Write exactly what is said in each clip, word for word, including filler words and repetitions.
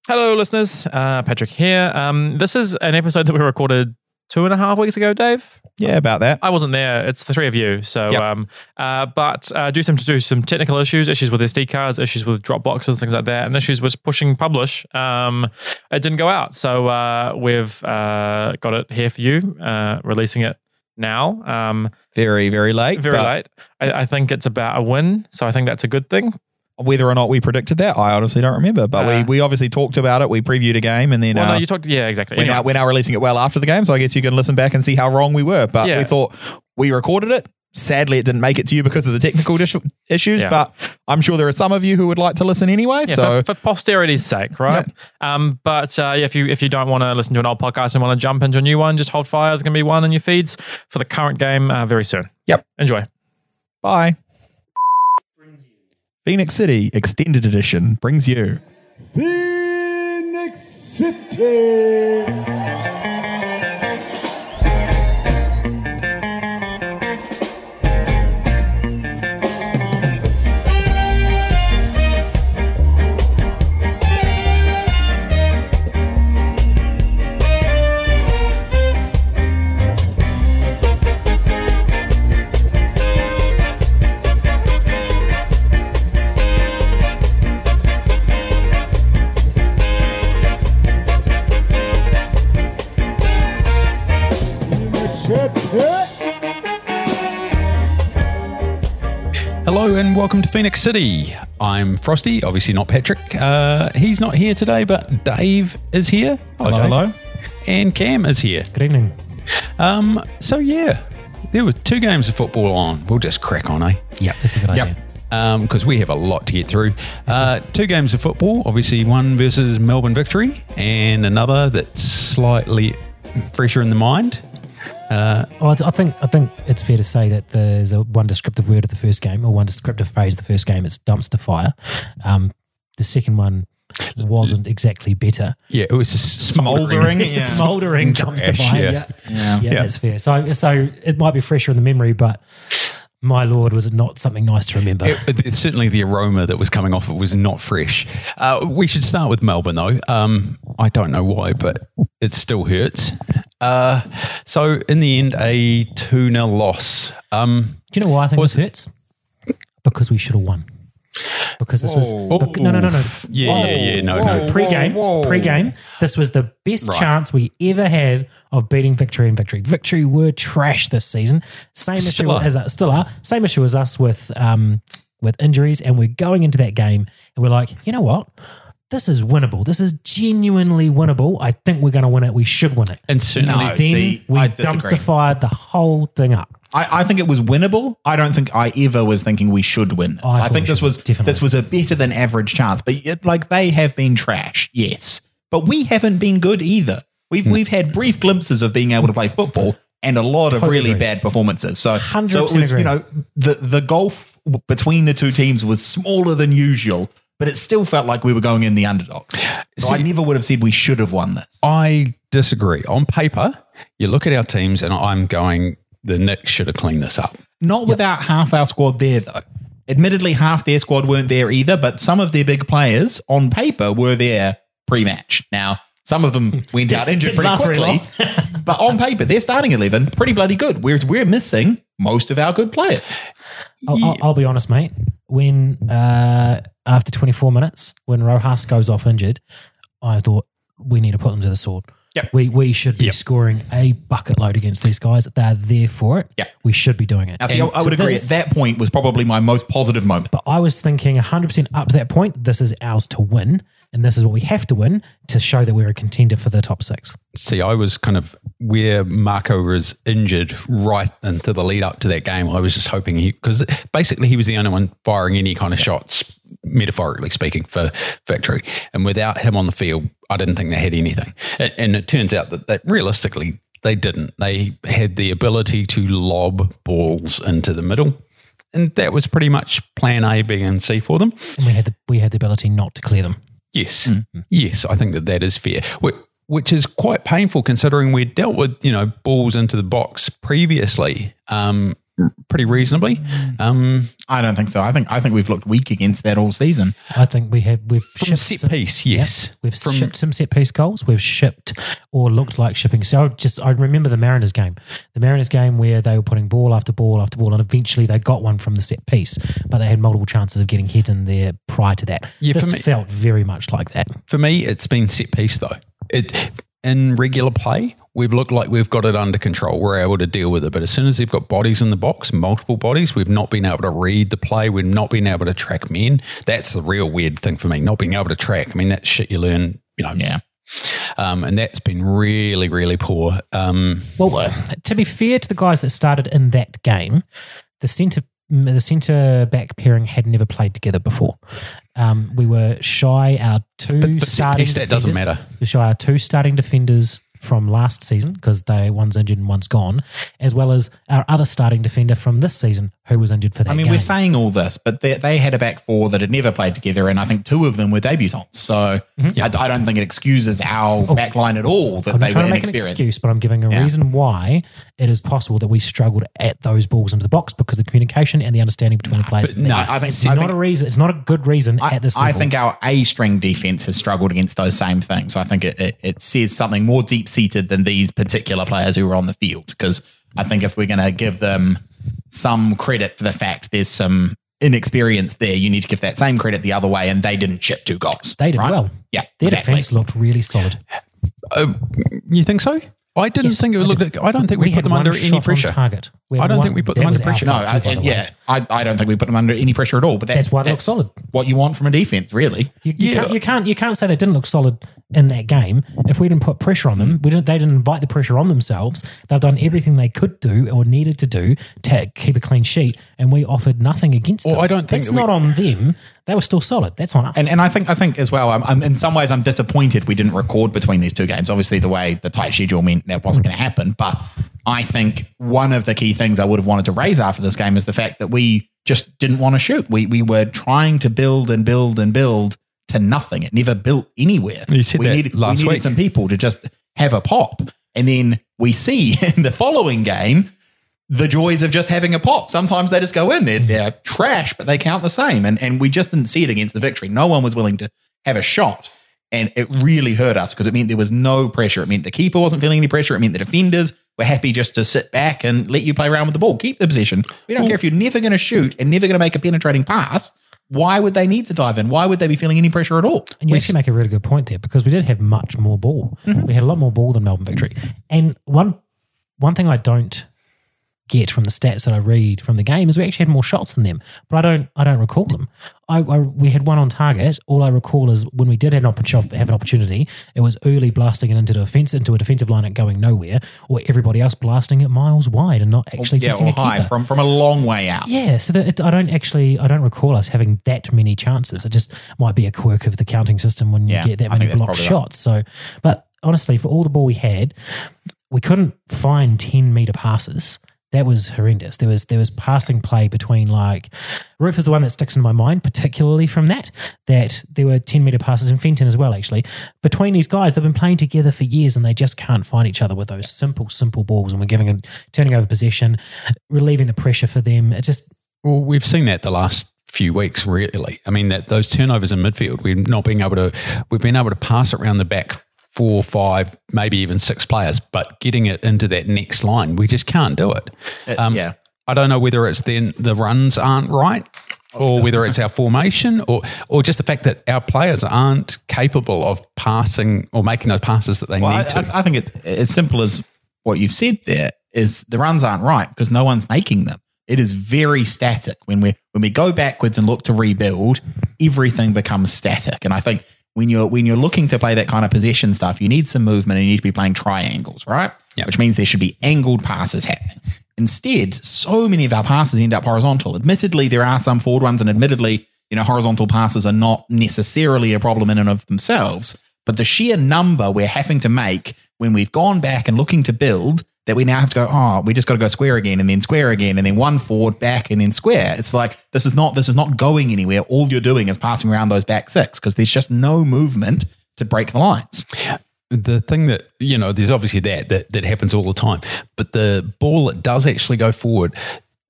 Hello, listeners. Uh, Patrick here. Um, this is an episode that we recorded two and a half weeks ago, Dave. Yeah, about that. I wasn't there. It's the three of you. So, Yep. um, uh, but uh, due some to do some technical issues, issues with S D cards, issues with Dropboxes, things like that, and issues with pushing publish, um, it didn't go out. So uh, we've uh, got it here for you, uh, releasing it now. Um, Very, very late. very but late. I, I think it's about a win. So I think that's a good thing. Whether or not we predicted that, I honestly don't remember. But Uh, we, we obviously talked about it. We previewed a game, and then Well, uh, no, you talked. Yeah, exactly. we're, Anyway. now, we're now releasing it well after the game. So I guess you can listen back and see how wrong we were. But Yeah. we thought we recorded it. Sadly, it didn't make it to you because of the technical dis- issues. Yeah. But I'm sure there are some of you who would like to listen anyway. Yeah, so for, for posterity's sake, right? Um, but uh, yeah, if you if you don't want to listen to an old podcast and want to jump into a new one, just hold fire. There's going to be one in your feeds for the current game uh, very soon. Yep. Enjoy. bye. Phoenix City Extended Edition brings you Phoenix City. Hello and welcome to Phoenix City. I'm Frosty, obviously not Patrick. Uh, he's not here today, but Dave is here. Hello, Dave. hello. And Cam is here. Good evening. Um, so yeah, there were two games of football on. We'll just crack on, eh? Yeah, that's a good idea. Because we have a lot to get through. Uh, two games of football, obviously one versus Melbourne Victory and another that's slightly fresher in the mind. Uh, well, I think I think it's fair to say that there's a one descriptive word of the first game, or one descriptive phrase of the first game. It's dumpster fire. Um, the second one wasn't exactly better. Yeah, it was just Smouldering. smouldering. Yeah. Smouldering dumpster Trash, fire. yeah. Yeah. Yeah. Yeah, that's fair. So, so it might be fresher in the memory, but my lord, was it not something nice to remember? It, it- certainly the aroma that was coming off it was not fresh. Uh, we should start with Melbourne though. Um, I don't know why, but it still hurts. Uh, so in the end, a two nil loss. Um, Do you know why I think Was this hurts? Because we should have won. Because this was Whoa. bec- no, no, no, no. Yeah, yeah, yeah, no, no. Pre-game, whoa, whoa. pre-game. This was the best Right. chance we ever had of beating Victory and Victory. Victory were trash this season. Same issue Still are. as us, still are. Same issue as us with um with injuries, and we're going into that game and we're like, you know what? This is winnable. This is genuinely winnable. I think we're going to win it. We should win it. And certainly, No. Then See, we I disagree. dumpster fired the whole thing up. I, I think it was winnable. I don't think I ever was thinking we should win this. Oh, I I, thought think we this should, was definitely. this was a better than average chance. But it, like they have been trash, yes. But we haven't been good either. We've we've had brief glimpses of being able to play football and a lot of Totally really agree. bad performances. So, one hundred so it percent was agree. you know the the gulf between the two teams was smaller than usual, but it still felt like we were going in the underdogs. So I See- never would have said we should have won this. I disagree. On paper, you look at our teams, and I'm going, the Knicks should have cleaned this up. Not without half our squad there, though. Admittedly, half their squad weren't there either, but some of their big players on paper were there pre-match. Now, some of them went out injured didn't pretty last very quickly, but on paper, they're starting eleven pretty bloody good. We're, we're missing most of our good players. I'll, I'll, I'll be honest, mate. When uh, after twenty-four minutes, when Rojas goes off injured, I thought we need to put them to the sword. Yep. We we should be Yep. scoring a bucket load against these guys. They're there for it. Yep. We should be doing it. Now, see, I, And I would so agree. this- At that point was probably my most positive moment. But I was thinking one hundred percent up to that point, this is ours to win. And this is what we have to win to show that we're a contender for the top six. See, I was kind of where Marco was injured right into the lead up to that game. I was just hoping he, because basically he was the only one firing any kind of shots, metaphorically speaking, for Victory. And without him on the field, I didn't think they had anything. And, and it turns out that, that realistically, they didn't. They had the ability to lob balls into the middle. And that was pretty much plan A, B, and C for them. And we had the we had the ability not to clear them. Yes. Yes, I think that that is fair, Wh- which is quite painful considering we dealt with, you know, balls into the box previously um, pretty reasonably. Um, I don't think so. I think I think we've looked weak against that all season. I think we have we've from shipped set some- piece, yes. yeah, we've From- shipped some set piece goals. We've shipped or looked like shipping. So I just I remember the Mariners game, the Mariners game where they were putting ball after ball after ball, and eventually they got one from the set piece, but they had multiple chances of getting hit in there prior to that. Yeah, for this me- felt very much like that. For me, it's been set piece though. It in regular play, we've looked like we've got it under control. We're able to deal with it. But as soon as they've got bodies in the box, multiple bodies, we've not been able to read the play. We've not been able to track men. That's the real weird thing for me, not being able to track. I mean, that's shit you learn, you know. Yeah. Um, and that's been really, really poor. Um, Well, uh, to be fair to the guys that started in that game, the centre the centre back pairing had never played together before. Um, we were shy our two But- but set starting piece, that doesn't defenders- matter. We were shy our two starting defenders from last season because they one's injured and one's gone, as well as our other starting defender from this season who was injured for that I mean, game. we're saying all this, but they, they had a back four that had never played together, and I think two of them were debutants. So I, I don't think it excuses our back line at all that I'm they not were trying to make an inexperienced. excuse, but I'm giving a Yeah. reason why it is possible that we struggled at those balls into the box because the communication and the understanding between the players. but no, I think- it's I not think- a reason. It's not a good reason I, at this I level. think our A string defense has struggled against those same things. I think it, it, it says something more deep seated than these particular players who were on the field. Because I think if we're going to give them some credit for the fact there's some inexperience there, you need to give that same credit the other way. And they didn't chip two goals. they did right? well. Yeah, Their exactly. defense looked really solid. uh, you think so? I didn't Yes, think it I would did. look. I don't think we, We put had them one under shot any on pressure. target. We I had don't one- think we put that them under was our pressure. No, fault I, too, by the way. yeah, I, I don't think we put them under any pressure at all. But that's, That's why they look solid. What you want from a defense, really. You, you, Yeah. can't, you can't you can't say they didn't look solid in that game if we didn't put pressure on them. We didn't. They didn't invite the pressure on themselves. They've done everything they could do or needed to do to keep a clean sheet, and we offered nothing against Well, them. I don't think that's that we- not on them. They were still solid. That's on us. And and I think I think as well. I'm, I'm in some ways I'm disappointed we didn't record between these two games. Obviously, the way the tight schedule meant that wasn't going to happen. But I think one of the key things I would have wanted to raise after this game is the fact that we just didn't want to shoot. We we were trying to build and build and build to nothing. It never built anywhere. You said we that needed, last we needed week. some people to just have a pop, and then we see in the following game the joys of just having a pop. Sometimes they just go in. They're, they're trash, but they count the same. And and we just didn't see it against the Victory. No one was willing to have a shot. And it really hurt us because it meant there was no pressure. It meant the keeper wasn't feeling any pressure. It meant the defenders were happy just to sit back and let you play around with the ball. Keep the possession. We don't care if you're never going to shoot and never going to make a penetrating pass. Why would they need to dive in? Why would they be feeling any pressure at all? And you actually make a really good point there because we did have much more ball. Mm-hmm. We had a lot more ball than Melbourne Victory. And one one thing I don't get from the stats that I read from the game is we actually had more shots than them, but I don't I don't recall them. I, I we had one on target. All I recall is when we did have an, opportunity, have an opportunity, it was early blasting it into the offense into a defensive line and going nowhere, or everybody else blasting it miles wide and not actually Yeah, testing or a high keeper. from, from a long way out. Yeah, so that it, I don't actually, I don't recall us having that many chances. It just might be a quirk of the counting system when you Yeah, get that I many think that's blocked probably right. shots. So, but honestly, for all the ball we had, we couldn't find ten meter passes. That was horrendous. There was there was passing play between like Roof is the one that sticks in my mind, particularly from that. That there were ten meter passes and Fenton as well. Actually, between these guys, they've been playing together for years and they just can't find each other with those simple, simple balls. And we're giving them turning over possession, relieving the pressure for them. It just Well, we've seen that the last few weeks, really. I mean, that those turnovers in midfield, we've not being able to, we've been able to pass it around the back four, five, maybe even six players, but getting it into that next line, we just can't do it. Uh, yeah. I don't know whether it's then the runs aren't right, or whether it's our formation, or or just the fact that our players aren't capable of passing or making those passes that they Well, need I, to. I, I think it's as simple as what you've said there is the runs aren't right because no one's making them. It is very static. When we when we go backwards and look to rebuild, everything becomes static. And I think when you're when you're looking to play that kind of possession stuff, you need some movement and you need to be playing triangles, right? Yeah. Which means there should be angled passes happening. Instead, so many of our passes end up horizontal. Admittedly, there are some forward ones, and admittedly, you know, horizontal passes are not necessarily a problem in and of themselves. But the sheer number we're having to make when we've gone back and looking to build, that we now have to go, oh, we just got to go square again and then square again and then one forward, back and then square. It's like, this is not this is not going anywhere. All you're doing is passing around those back six because there's just no movement to break the lines. The thing that, you know, there's obviously that, that that happens all the time, but the ball that does actually go forward, the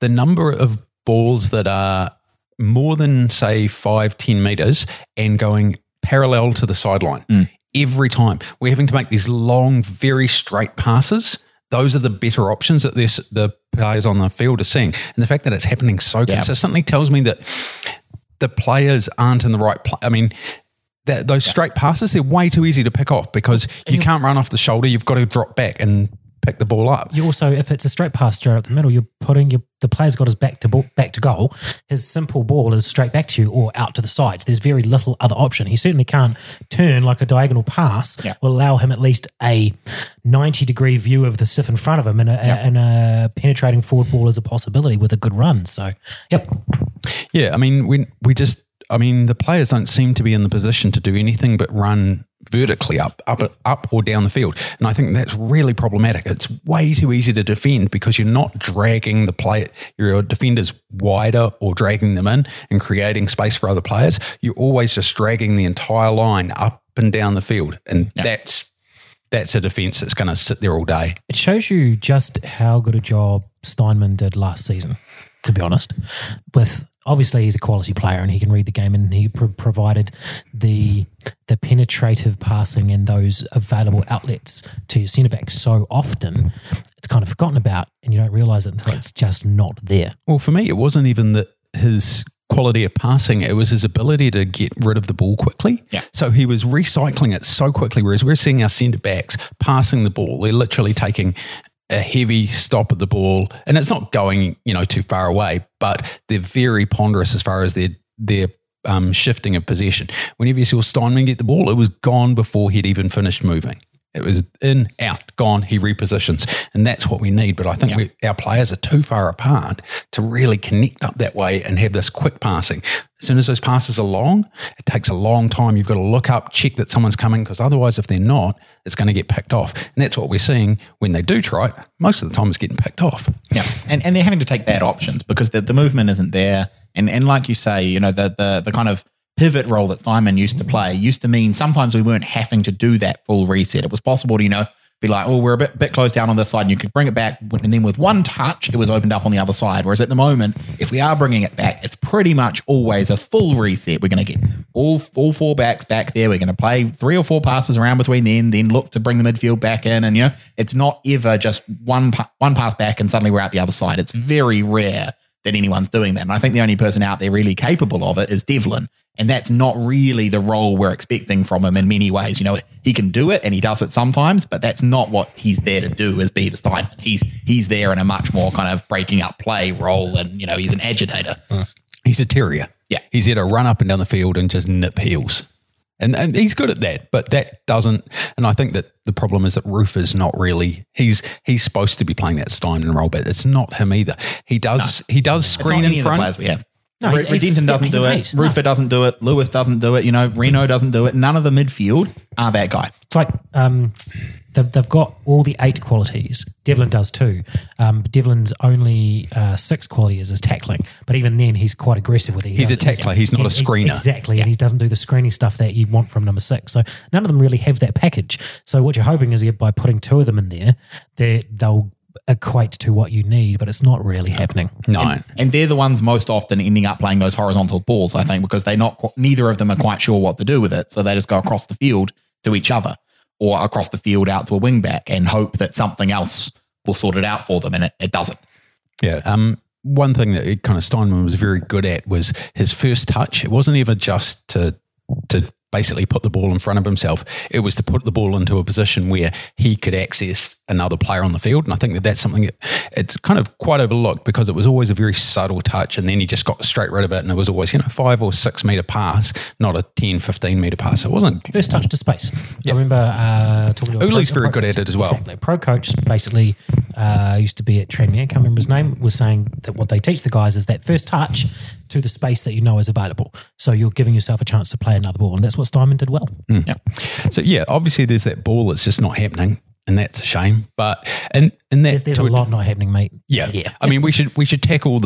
the number of balls that are more than, say, five, ten metres and going parallel to the sideline. Mm. Every time. We're having to make these long, very straight passes. Those are the better options that this, the players on the field are seeing. And the fact that it's happening so yeah. consistently tells me that the players aren't in the right place. I mean, that, those yeah. straight passes, they're way too easy to pick off because you can't run off the shoulder. You've got to drop back and pick the ball up. You also, if it's a straight pass straight up the middle, you're putting your the player's got his back to ball, back to goal. His simple ball is straight back to you or out to the sides. There's very little other option. He certainly can't turn like a diagonal pass. Yeah. Will allow him at least a ninety degree view of the sieve in front of him, and a, yeah. and a penetrating forward ball is a possibility with a good run. So, yep. Yeah, I mean, we we just, I mean, the players don't seem to be in the position to do anything but run vertically up, up, up or down the field. And I think that's really problematic. It's way too easy to defend because you're not dragging the play, your defenders wider or dragging them in and creating space for other players. You're always just dragging the entire line up and down the field. And yeah. that's that's a defence that's going to sit there all day. It shows you just how good a job Steinman did last season, to be honest. With obviously he's a quality player and he can read the game, and he pro- provided the the penetrative passing and those available outlets to your centre back so often, it's kind of forgotten about and you don't realise it until it's just not there. Well, for me, it wasn't even that his quality of passing, it was his ability to get rid of the ball quickly. Yeah. So he was recycling it so quickly, whereas we're seeing our centre backs passing the ball. They're literally taking a heavy stop at the ball, and it's not going, you know, too far away, but they're very ponderous as far as their their um, shifting of possession. Whenever you saw Steinman get the ball, it was gone before he'd even finished moving. It was in, out, gone, he repositions. And that's what we need. But I think yeah. we, our players are too far apart to really connect up that way and have this quick passing. As soon as those passes are long, it takes a long time. You've got to look up, check that someone's coming, because otherwise if they're not, it's going to get picked off. And that's what we're seeing when they do try it. Most of the time it's getting picked off. Yeah, and and they're having to take bad options because the, the movement isn't there. And and like you say, you know, the the the kind of pivot role that Steinman used to play used to mean sometimes we weren't having to do that full reset. It was possible to, you know, be like, oh, we're a bit bit closed down on this side, and you could bring it back, and then with one touch, it was opened up on the other side. Whereas at the moment, if we are bringing it back, it's pretty much always a full reset. We're going to get all all four backs back there. We're going to play three or four passes around between them, then look to bring the midfield back in, and you know, it's not ever just one one pass back and suddenly we're out the other side. It's very rare that anyone's doing that, and I think the only person out there really capable of it is Devlin. And that's not really the role we're expecting from him in many ways. You know, he can do it and he does it sometimes, but that's not what he's there to do as be the Steinman. He's he's there in a much more kind of breaking up play role, and, you know, he's an agitator. He's a terrier. Yeah. He's there to run up and down the field and just nip heels. And and he's good at that, but that doesn't, and I think that the problem is that Roof is not really, he's he's supposed to be playing that Steinman role, but it's not him either. He does no. he does screen in front. Of the players we have. No, Re- Redenton doesn't do it. No. Rufer doesn't do it. Lewis doesn't do it. You know, Reno doesn't do it. None of the midfield are that guy. It's like um, they've, they've got all the eight qualities. Devlin does too. Um, Devlin's only uh, six quality is his tackling, but even then he's quite aggressive with it. He he's a tackler. He's not he's, a screener. Exactly, yeah. And he doesn't do the screening stuff that you want from number six. So none of them really have that package. So what you're hoping is by putting two of them in there, they'll equate to what you need, but it's not really happening. No, and, and they're the ones most often ending up playing those horizontal balls, I think, because they not neither of them are quite sure what to do with it, so they just go across the field to each other or across the field out to a wing back and hope that something else will sort it out for them, and it, it doesn't. Yeah. Um. One thing that kind of Steinman was very good at was his first touch. It wasn't even just to to basically put the ball in front of himself. It was to put the ball into a position where he could access another player on the field. And I think that that's something that it's kind of quite overlooked because it was always a very subtle touch, and then he just got straight rid of it, and it was always, you know, five or six metre pass, not a ten, fifteen metre pass. It wasn't... First touch to space. Yep. I remember uh, talking to a Uli's pro, very pro good coach. at it as well. Exactly. Pro coach basically uh, used to be at Tranmere, I can't remember his name, was saying that what they teach the guys is that first touch to the space that you know is available. So you're giving yourself a chance to play another ball, and that's what Steinman did well. Mm. Yeah. So yeah, obviously there's that ball that's just not happening, and that's a shame. But and and that there's, there's a lot not happening, mate. Yeah, yeah. I mean, we should we should tackle the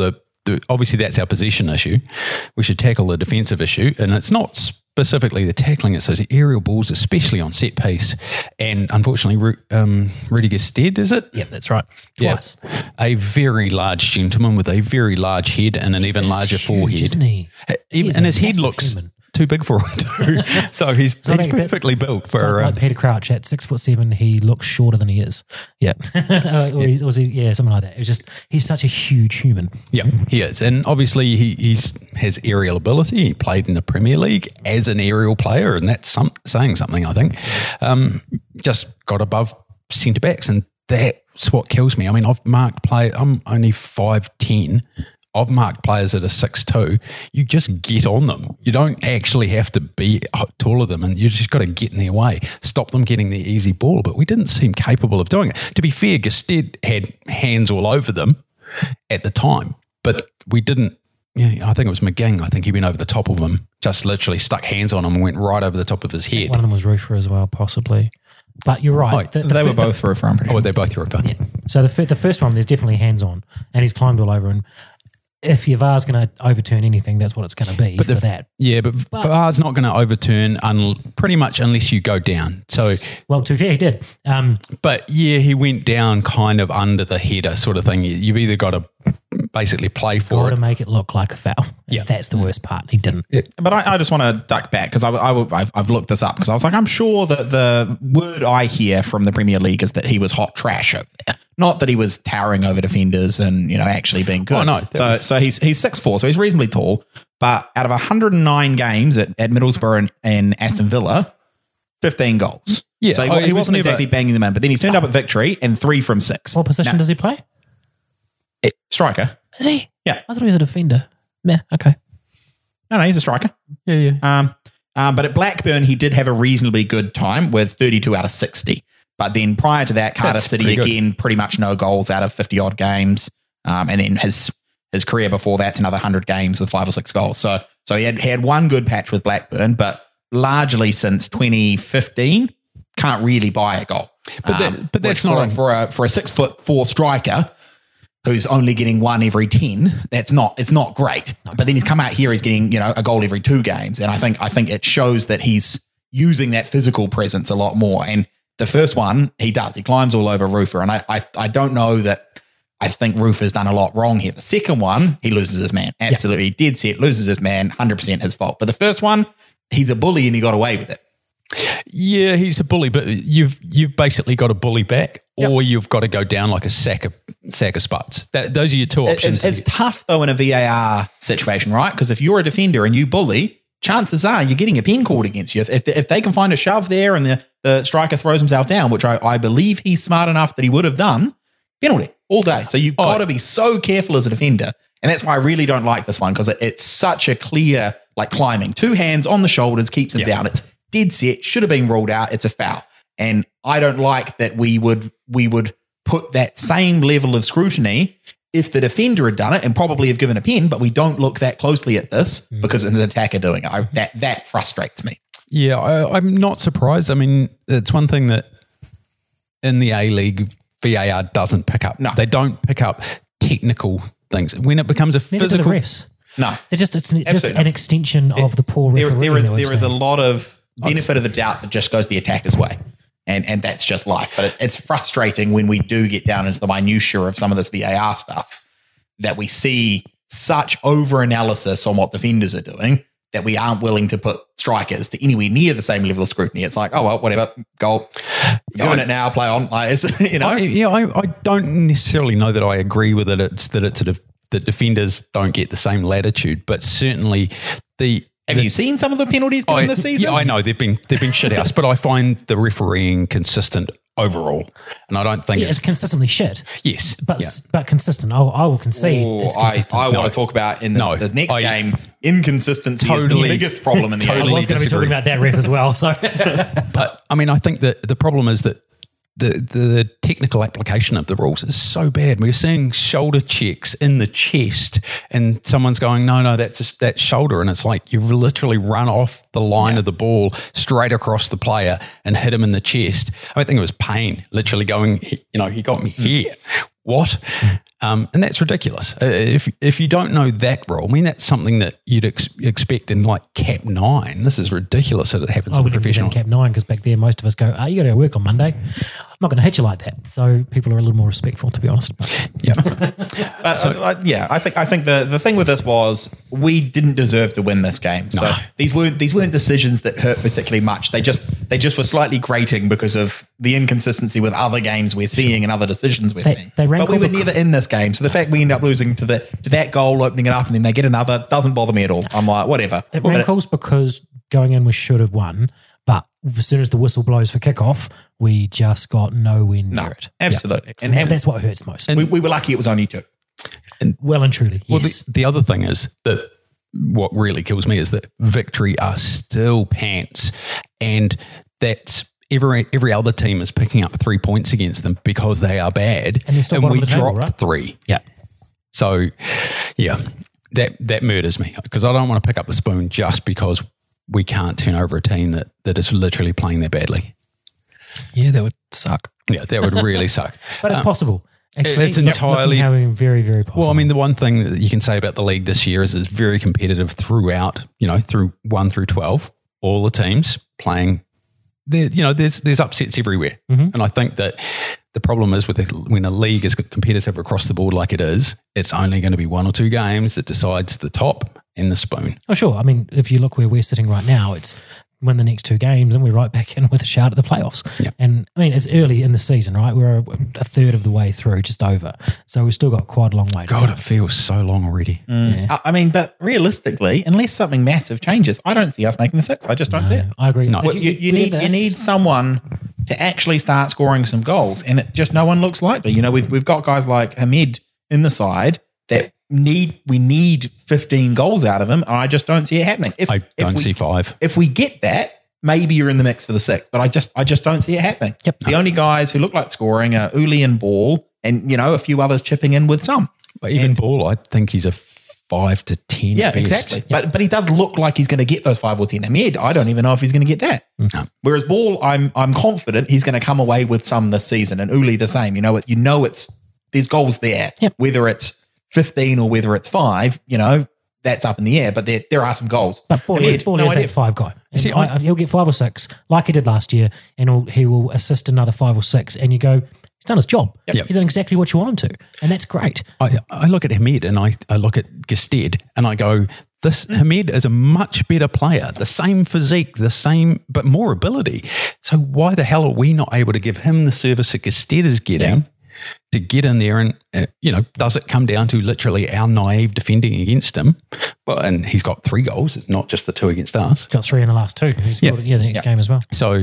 obviously that's our position issue. We should tackle the defensive issue, and it's not specifically the tackling, it's those aerial balls, especially on set piece. And unfortunately, Ru- um, Rudy Gestede, is it? Yep, that's right. Twice. Yeah. A very large gentleman with a very large head and an even larger Huge, forehead. isn't he? Even, He's and a his head massive looks human. too big for him too. So he's, So he's like that- perfectly built So for. like Um, Peter Crouch at six foot seven, he looks shorter than he is. Yeah, uh, or he, or was he, yeah, something like that. It was just he's such a huge human. yeah, he is, and obviously he he's, has aerial ability. He played in the Premier League as an aerial player, and that's some, saying something. I think. Um, just got above centre backs, and that's what kills me. I mean, I've marked play. I'm only five ten. I've marked players that are six two. You just get on them. You don't actually have to be taller than them, and you just got to get in their way, stop them getting the easy ball. But we didn't seem capable of doing it. To be fair, Gestede had hands all over them at the time, but we didn't. Yeah, I think it was McGing. I think he went over the top of him, just literally stuck hands on him and went right over the top of his head. One of them was Rufer as well, possibly. But you're right. Oh, The- the They were fir- both Rufer, I'm pretty Oh, sure. they both threw it. Yeah. So the fir- the first one, there's definitely hands on, and he's climbed all over. And if your V A R's going to overturn anything, that's what it's going to be But for the, that. yeah, but, But- V A R's not going to overturn un, pretty much unless you go down. So, Well, to be fair, he did. Um, but yeah, he went down kind of under the header sort of thing. You- You've either got to basically play for got to it. make it look like a foul. Yeah. That's the worst part. He didn't. But I, I just want to duck back because I, I, I've, I've looked this up because I was like, I'm sure that the word I hear from the Premier League is that he was hot trash over there. Not that he was towering over defenders and, you know, actually being good. Oh, no, that So, was- so he's he's six foot four, so he's reasonably tall. But out of one hundred nine games at, at Middlesbrough and, and Aston Villa, fifteen goals. Yeah, So he, oh, he he was wasn't never- exactly banging them in. But then he's turned up at Victory and three from six. What position Now, does he play? it- striker. Is he? Yeah. I thought he was a defender. Yeah, okay. No, no, he's a striker. Yeah, yeah. Um, um, but at Blackburn, he did have a reasonably good time with thirty-two out of sixty. But then prior to that, Cardiff That's City, pretty good. again, pretty much no goals out of fifty odd games. Um, and then his his career before that's another one hundred games with five or six goals. So so he had, he had one good patch with Blackburn, but largely since twenty fifteen, can't really buy a goal. But that- but that's which not for, a- for a for a six foot four striker who's only getting one every ten. That's not it's not great. But then he's come out here, he's getting, you know, a goal every two games, and I think I think it shows that he's using that physical presence a lot more. And the first one, he does. He climbs all over Rufer, and I I, I don't know that. I think Rufer's done a lot wrong here. The second one, he loses his man. Absolutely dead set, loses his man, one hundred percent his fault. But the first one, he's a bully and he got away with it. Yeah, he's a bully, but you've you've basically got to bully back, or you've got to go down like a sack of sack of spuds. That, those are your two It- options. It's, it's tough though in a V A R situation, right? Because if you're a defender and you bully, chances are you're getting a pen called against you. If, if, if they can find a shove there and the, the striker throws himself down, which I, I believe he's smart enough that he would have done, penalty all day. So you've Oh. got to be so careful as a defender. And that's why I really don't like this one because it, it's such a clear, like climbing. Two hands on the shoulders, keeps him Yeah. down. It's dead set, should have been ruled out. It's a foul. And I don't like that we would we would put that same level of scrutiny if the defender had done it and probably have given a pen, but we don't look that closely at this because it's an attacker doing it. I, that that frustrates me. Yeah, I, I'm not surprised. I mean, it's one thing that in the A League, V A R doesn't pick up. No. They don't pick up technical things. When it becomes a Neither do the physical, refs. No. They're just it's just Absolutely an not. extension of the poor There, referee. there is that we've there is a seen. lot of benefit of the doubt that just goes the attacker's way. And and that's just life. But it, it's frustrating when we do get down into the minutiae of some of this V A R stuff that we see such over-analysis on what defenders are doing that we aren't willing to put strikers to anywhere near the same level of scrutiny. It's like, oh, well, whatever, goal. Doing it now, play on. Like, it's, you know? I, yeah, I, I don't necessarily know that I agree with it. It's that it's sort of the defenders don't get the same latitude, but certainly the. Have the, you seen some of the penalties given I, this season? Yeah, I know they've been they've been shit house, but I find the refereeing consistent overall, and I don't think Yeah, it's it's consistently shit, yes, but yeah. but consistent. I, I will concede. Oh, it's I, consistent. I No. want to talk about in the, No, the next I game, inconsistency is totally- the biggest problem in the I totally A was League. going to be disagree. talking about that ref as well. So But I mean, I think that the problem is that the the technical application of the rules is so bad. We're seeing shoulder checks in the chest, and someone's going, "No, no, that's just that shoulder," and it's like you've literally run off the line of the ball straight across the player and hit him in the chest. I think it was Payne, literally going, you know, he got me here. what? Um, and that's ridiculous. Uh, if if you don't know that rule, I mean, that's something that you'd ex- expect in like Cap nine. This is ridiculous that it happens I in wouldn't even professional. get Cap nine because back there most of us go, oh, you got to go work on Monday. I'm not going to hit you like that. So people are a little more respectful, to be honest. But Yeah. But, uh, uh, yeah, I think I think the, the thing with this was we didn't deserve to win this game. So No. these weren't these weren't decisions that hurt particularly much. They just they just were slightly grating because of the inconsistency with other games we're seeing and other decisions we're They- seeing. they but we rankled were bec- never in this game. So the fact we end up losing to the to that goal, opening it up, and then they get another doesn't bother me at all. I'm like, whatever. it But rankles because going in we should have won. But as soon as the whistle blows for kickoff, we just got nowhere near no, it. absolutely. And, And, and that's what hurts most. we, we were lucky it was only two. well and truly, Well, yes. the, the other thing is that what really kills me is that Victory are still pants, and that's every every other team is picking up three points against them because they are bad, And they're still bottom we of the table, dropped right? three. yeah. So, yeah, that that murders me because I don't want to pick up the spoon just because we can't turn over a team that, that is literally playing that badly. Yeah, that would suck. Yeah, that would really suck. But it's Um, possible. Actually, it's entirely- looking how we're very, very possible. Well, I mean, the one thing that you can say about the league this year is it's very competitive throughout, you know, through one through twelve, all the teams playing. There, you know, there's there's upsets everywhere. And I think that the problem is with the, when a league is competitive across the board like it is, it's only going to be one or two games that decides the top and the spoon. Oh, sure. I mean, if you look where we're sitting right now, it's win the next two games and we're right back in with a shout at the playoffs. Yeah. And I mean, it's early in the season, right? We're a, a third of the way through, just over. So we've still got quite a long way to God, go. it feels so long already. Yeah. I I mean, but realistically, unless something massive changes, I don't see us making the six. I just don't see it. I agree. No. Well, you, you need you need someone to actually start scoring some goals, and it just no one looks likely. You know, we've we've got guys like Hamid in the side that need we need fifteen goals out of him, and I just don't see it happening. If, I if don't we, see five. If we get that, maybe you're in the mix for the six, but I just I just don't see it happening. Yep. The only guys who look like scoring are Uli and Ball, and you know a few others chipping in with some. But even Ball, I think he's a five to ten. Yeah, at best. exactly. But but he does look like he's going to get those five or ten. Hamid, I don't even know if he's going to get that. No. Whereas Ball, I'm I'm confident he's going to come away with some this season, and Uli the same. You know, it. You know, it's there's goals there. Yep. Whether it's fifteen or whether it's five, you know, that's up in the air. But there there are some goals. But Ball, Hamid, Ball no is idea. that five guy. And See, I, I- he'll get five or six, like he did last year, and he'll, he will assist another five or six, and you go, he's done his job. Yep. He's done exactly what you want him to, and that's great. I, I look at Hamid and I, I look at Gested and I go, this Hamid is a much better player, the same physique, the same, but more ability. So why the hell are we not able to give him the service that Gested is getting to get in there and, uh, you know, does it come down to literally our naive defending against him? Well, and he's got three goals, it's not just the two against us. Got three in the last two. He's Yeah. got it, yeah, the next game as well. So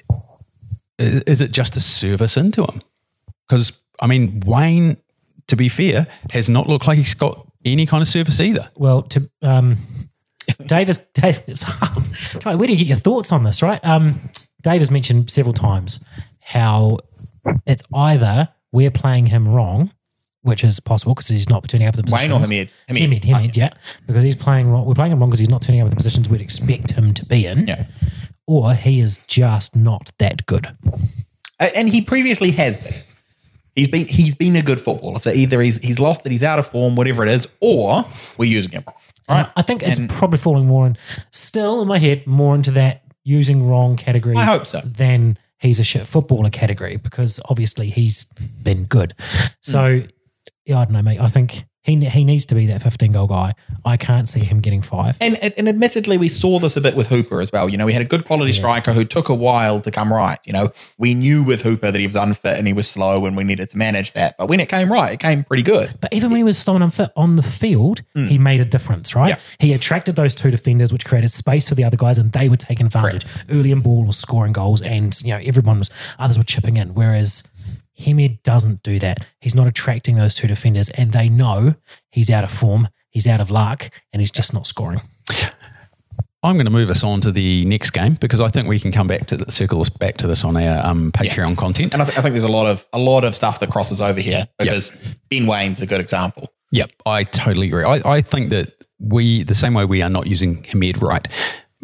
i- is it just a service into him? Because, I mean, Wayne, to be fair, has not looked like he's got any kind of service either. Well, to um, Dave is Dave. It's hard. Try- Where do you get your thoughts on this? Right, um, Dave has mentioned several times how it's either we're playing him wrong, which is possible because he's not turning up at the Wayne positions. or Hamid? Hamid, Hamid. Hamid, yeah, because he's playing wrong. We're playing him wrong because he's not turning up at the positions we'd expect him to be in, Yeah. or he is just not that good. Uh, and he previously has been. He's been he's been a good footballer. So either he's he's lost it, he's out of form, whatever it is, or we're using him wrong. Right? I think it's And- probably falling more in, still in my head, more into that using wrong category. I hope so. Than he's a shit footballer category, because obviously he's been good. So, yeah, I don't know, mate. I think he he needs to be that fifteen goal guy. I can't see him getting five. And, and admittedly, we saw this a bit with Hooper as well. You know, we had a good quality striker who took a while to come right. You know, we knew with Hooper that he was unfit and he was slow and we needed to manage that. But when it came right, it came pretty good. But even when he was slow and unfit on the field, he made a difference, right? Yeah. He attracted those two defenders, which created space for the other guys, and they were taking advantage. Early in Ball was scoring goals, and you know everyone was others were chipping in. Whereas Hamid doesn't do that. He's not attracting those two defenders, and they know he's out of form, he's out of luck, and he's just not scoring. I'm going to move us on to the next game because I think we can come back to the, circle us back to this on our um, Patreon content. And I, th- I think there's a lot of a lot of stuff that crosses over here because Ben Wayne's a good example. Yep, I totally agree. I, I think that we, the same way we are not using Hamid right,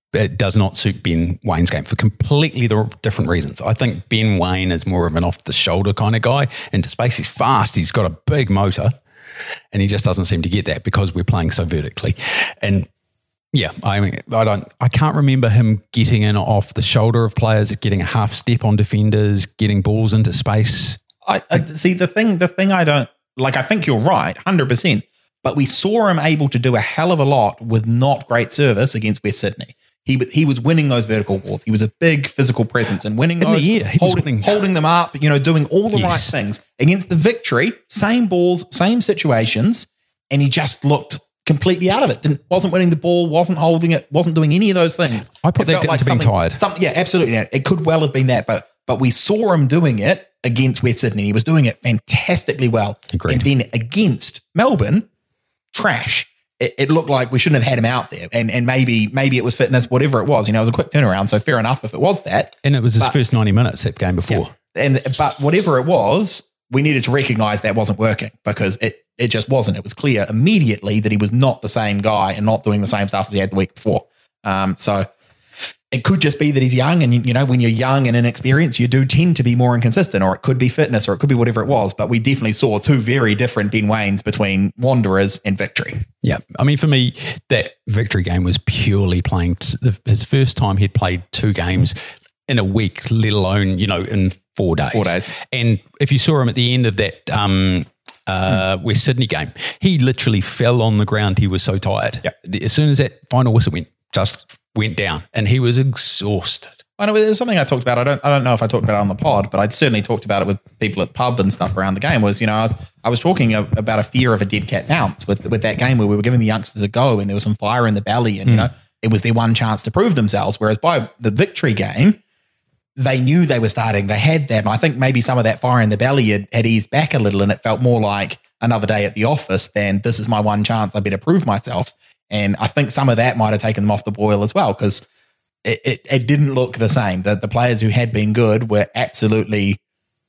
it does not suit Ben Wayne's game for completely the different reasons. I think Ben Wayne is more of an off-the-shoulder kind of guy. Into space, he's fast. He's got a big motor, and he just doesn't seem to get that because we're playing so vertically. And yeah, I mean, I don't, I can't remember him getting in off the shoulder of players, getting a half step on defenders, getting balls into space. I, I see the thing. The thing I don't like. I think you're right, hundred percent. But we saw him able to do a hell of a lot with not great service against West Sydney. He he was winning those vertical balls. He was a big physical presence and winning In the those, air, he was holding, winning. holding them up. You know, doing all the Yes. right things against the Victory. Same balls, same situations, and he just looked completely out of it. Didn't wasn't winning the ball, wasn't holding it, wasn't doing any of those things. I put It that felt down to being something- tired. Some, yeah, absolutely. Yeah, it could well have been that, but but we saw him doing it against West Sydney. He was doing it fantastically well. Agreed. And then against Melbourne, trash. It, it looked like we shouldn't have had him out there, and and maybe maybe it was fitness, whatever it was. You know, it was a quick turnaround, so fair enough if it was that. And it was his But- first ninety minutes that game before. And but whatever it was, we needed to recognize that wasn't working because it it just wasn't. It was clear immediately that he was not the same guy and not doing the same stuff as he had the week before. Um, so it could just be that he's young, and you know, when you're young and inexperienced, you do tend to be more inconsistent, or it could be fitness, or it could be whatever it was. But we definitely saw two very different Ben Waynes between Wanderers and Victory. Yeah. I mean, for me, that Victory game was purely playing t- the, his first time he'd played two games in a week, let alone, you know, in four days. Four days. And if you saw him at the end of that um, uh, West Sydney game, he literally fell on the ground. He was so tired. Yep. The- As soon as that final whistle went, just went down, and he was exhausted. I know it was something I talked about. I don't. I don't know if I talked about it on the pod, but I'd certainly talked about it with people at the pub and stuff around the game. Was you know I was I was talking a, about a fear of a dead cat bounce with with that game where we were giving the youngsters a go and there was some fire in the belly, and you know it was their one chance to prove themselves. Whereas by the Victory game, they knew they were starting. They had that, and I think maybe some of that fire in the belly had, had eased back a little, and it felt more like another day at the office than this is my one chance. I better prove myself. And I think some of that might have taken them off the boil as well because it, it, it didn't look the same. The, the players who had been good were absolutely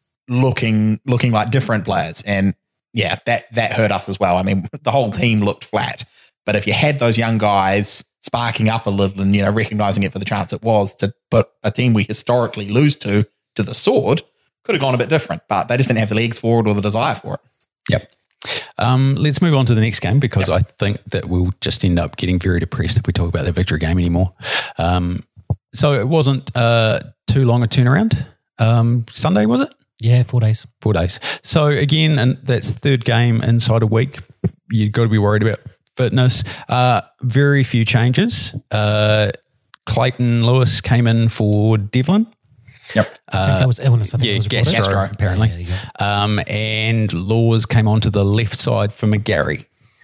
looking looking like different players. And yeah, that that hurt us as well. I mean, the whole team looked flat. But if you had those young guys sparking up a little and, you know, recognizing it for the chance it was to put a team we historically lose to to the sword, could have gone a bit different. But they just didn't have the legs for it or the desire for it. Yep. Um, let's move on to the next game because yep. I think that we'll just end up getting very depressed if we talk about the Victory game anymore. Um, so it wasn't uh, too long a turnaround. Um, Sunday, was it? Yeah, four days. Four days. So again, and that's the third game inside a week. You've got to be worried about fitness. Uh, very few changes. Uh, Clayton Lewis came in for Devlin. Yep. I think that was illness. I think Yeah, it was gastro, Gastro. apparently. Yeah, there you go. Um, and Laws came onto the left side for McGarry.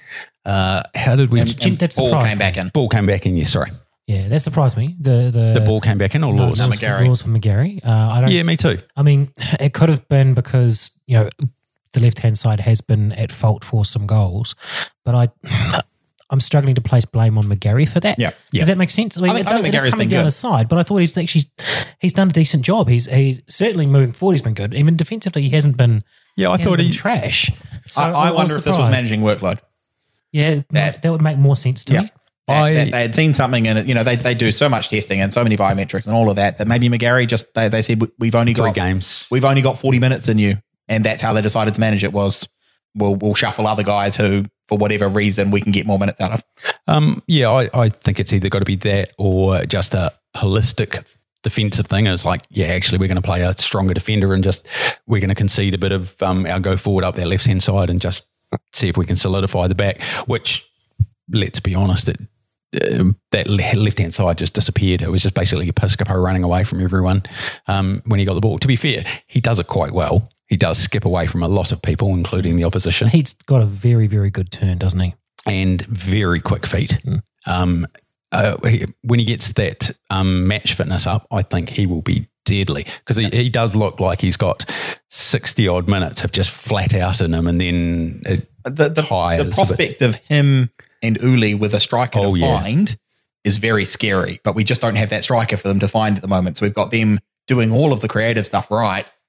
Uh, how did we... And, Jim, and that ball surprised came back me. in. ball came back in, yes, sorry. Yeah, that surprised me. The the, The ball came back in or no, Laws? no, McGarry. Laws for McGarry. Uh, I don't. Yeah, me too. I mean, it could have been because you know the left hand side has been at fault for some goals, but I. I'm struggling to place blame on McGarry for that. Yeah. Yeah. Does that make sense? I mean, I think- it I does- think it is McGarry's coming been down good. the side, but I thought he's actually he's done a decent job. He's he's certainly moving forward. He's been good. Even defensively, he hasn't been. Yeah, I hasn't thought been he... trash. So I, I was wonder if this was surprised. managing workload. Yeah, That- that would make more sense to Yeah. me. That, I- that they had seen something in it. You know, they, they do so much testing and so many biometrics and all of that that maybe McGarry just they, they said "We- we've only Three got games. we've only got forty minutes in you, and that's how they decided to manage it. Was we'll we'll shuffle other guys who for whatever reason we can get more minutes out of. Um, yeah, I, I think it's either got to be that or just a holistic defensive thing. It's like, yeah, actually we're going to play a stronger defender and just we're going to concede a bit of um, our go forward up that left-hand side and just see if we can solidify the back, which, let's be honest, it, um, that le- left-hand side just disappeared. It was just basically Piscopo running away from everyone um, when he got the ball. To be fair, he does it quite well. He does skip away from a lot of people, including the opposition. He's got a very very good turn, doesn't he? And very quick feet. Mm. Um, uh, he, when he gets that um, match fitness up, I think he will be deadly because he, he does look like he's got sixty odd minutes of just flat out in him, and then it The the, tires a the bit. prospect of him and Uli with a striker Oh, to yeah. find is very scary, but we just don't have that striker for them to find at the moment. So we've got them doing all of the creative stuff right,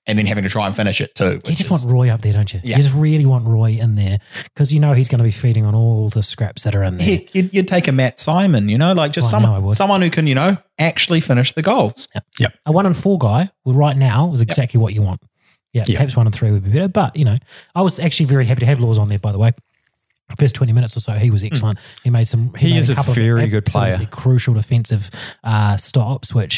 and then having to try and finish it too. You which just is- want Roy up there, don't you? Yeah. You just really want Roy in there because you know he's going to be feeding on all the scraps that are in there. Heck, you'd, you'd take a Matt Simon, you know, like just Oh, I know I someone, would. someone who can, you know, actually finish the goals. A one and four guy, well, right now, is exactly what you want. Yeah, Yeah. perhaps one and three would be better. But, you know, I was actually very happy to have Laws on there, by the way. First twenty minutes or so, he was excellent. He made some. He made is a couple of very good player. absolutely crucial defensive uh, stops, which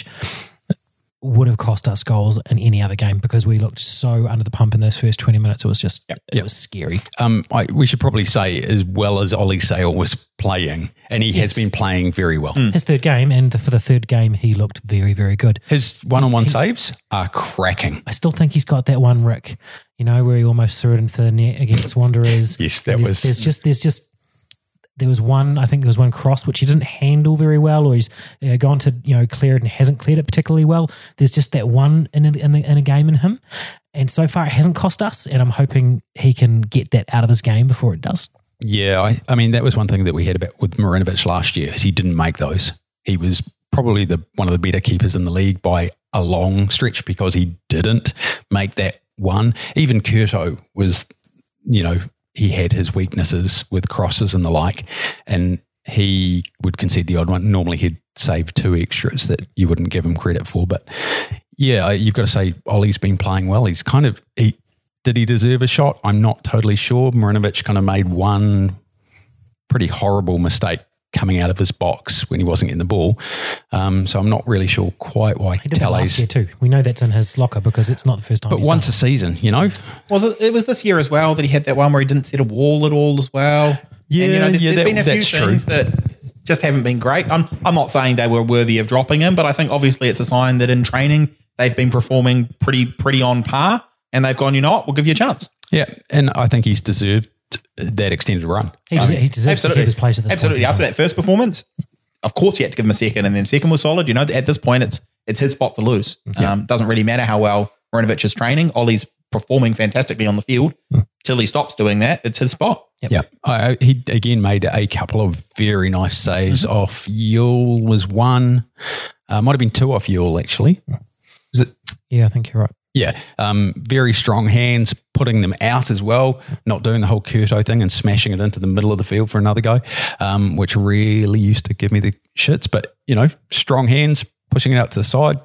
would have cost us goals in any other game because we looked so under the pump in those first twenty minutes. It was just, it Yep. was scary. Um, I, we should probably say as well as Ollie Sale was playing, and he has Yes. been playing very well. His third game, and the, for the third game, he looked very, very good. His one-on-one saves are cracking. I still think he's got that one, Rick, you know, where he almost threw it into the net against Wanderers. Yes, that there's, was- There's just, there's just, there was one, I think there was one cross which he didn't handle very well, or he's uh, gone to, you know, clear it and hasn't cleared it particularly well. There's just that one in a, in, the, in a game in him. And so far it hasn't cost us, and I'm hoping he can get that out of his game before it does. Yeah, I, I mean, that was one thing that we had about with Marinovic last year is he didn't make those. He was probably the one of the better keepers in the league by a long stretch because he didn't make that one. Even Curto was, you know, he had his weaknesses with crosses and the like, and he would concede the odd one. Normally he'd save two extras that you wouldn't give him credit for. But yeah, you've got to say Ollie's been playing well. He's kind of, he, did he deserve a shot? I'm not totally sure. Marinovic kind of made one pretty horrible mistake coming out of his box when he wasn't getting the ball. Um, so I'm not really sure quite why He did that last year Tellez. too. We know that's in his locker because it's not the first time But he's once done a season, you know? Was it? It was this year as well that he had that one where he didn't set a wall at all as well. Yeah, and, you know, there's, yeah, there's that- been a few that's true. things that just haven't been great. I'm I'm not saying they were worthy of dropping him, but I think obviously it's a sign that in training they've been performing pretty pretty on par, and they've gone, you know what, we'll give you a chance. Yeah, and I think he's deserved that extended run. He, des- he deserves to keep his place at this Absolutely. point. After that first performance, of course you had to give him a second, and then second was solid. You know, at this point, it's it's his spot to lose. Yeah. Um, doesn't really matter how well Marinovic is training. Ollie's performing fantastically on the field. Till he stops doing that, it's his spot. Yep. Yeah, I, I- he again made a couple of very nice saves off Yule was one, uh, might have been two off Yule actually. Is it? Yeah, I think you're right. Yeah, um, very strong hands, putting them out as well, not doing the whole Curto thing and smashing it into the middle of the field for another guy, um, which really used to give me the shits. But, you know, strong hands, pushing it out to the side.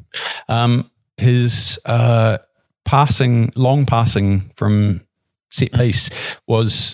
Um, his uh, passing, long passing from set piece was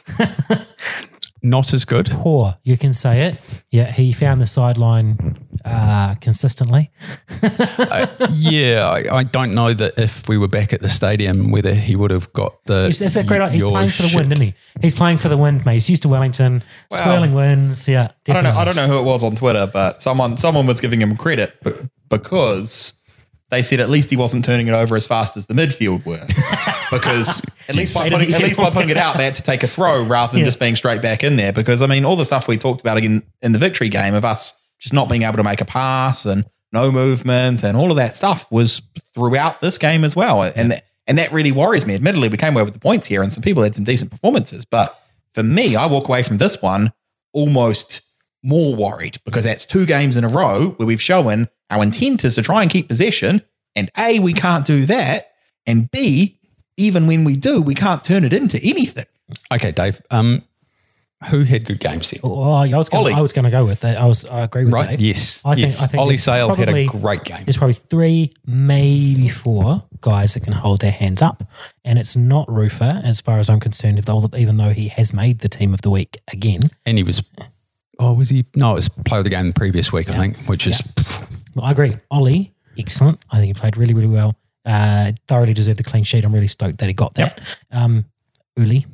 not as good. Poor, you can say it. Yeah, he found the sideline uh, consistently. Uh, yeah, I, I don't know that if we were back at the stadium whether he would have got the. He's, that's that great. He's your playing for the shit. wind, isn't he? He's playing for the wind, mate. He's used to Wellington, swirling winds. Yeah, I don't definitely. know. I don't know who it was on Twitter, but someone someone was giving him credit b- because they said at least he wasn't turning it over as fast as the midfield were. Because at least by putting, at least by putting it out, they had to take a throw rather than Yeah. just being straight back in there. Because I mean, all the stuff we talked about again in the victory game of us just not being able to make a pass and no movement and all of that stuff was throughout this game as well. And that, and that really worries me. Admittedly, we came away with the points here, and some people had some decent performances, but for me, I walk away from this one almost more worried because that's two games in a row where we've shown our intent is to try and keep possession, and A, we can't do that, and B, even when we do, we can't turn it into anything. Okay, Dave. Um, who had good games then? Oh, I was going. Ollie. I was going to go with that. I was. I agree with Right? Dave. Yes. I think. yes. I think Ollie there's Sale had a probably- great game. There's probably three, maybe four guys that can hold their hands up, and it's not Rufer, as far as I'm concerned. If though, even though he has made the team of the week again, And he was, oh, was he? No, it was player of the game the previous week, I think, which is, well, I agree. Ollie, excellent. I think he played really, really well. Uh, thoroughly deserved the clean sheet. I'm really stoked that he got that. Um, Uli,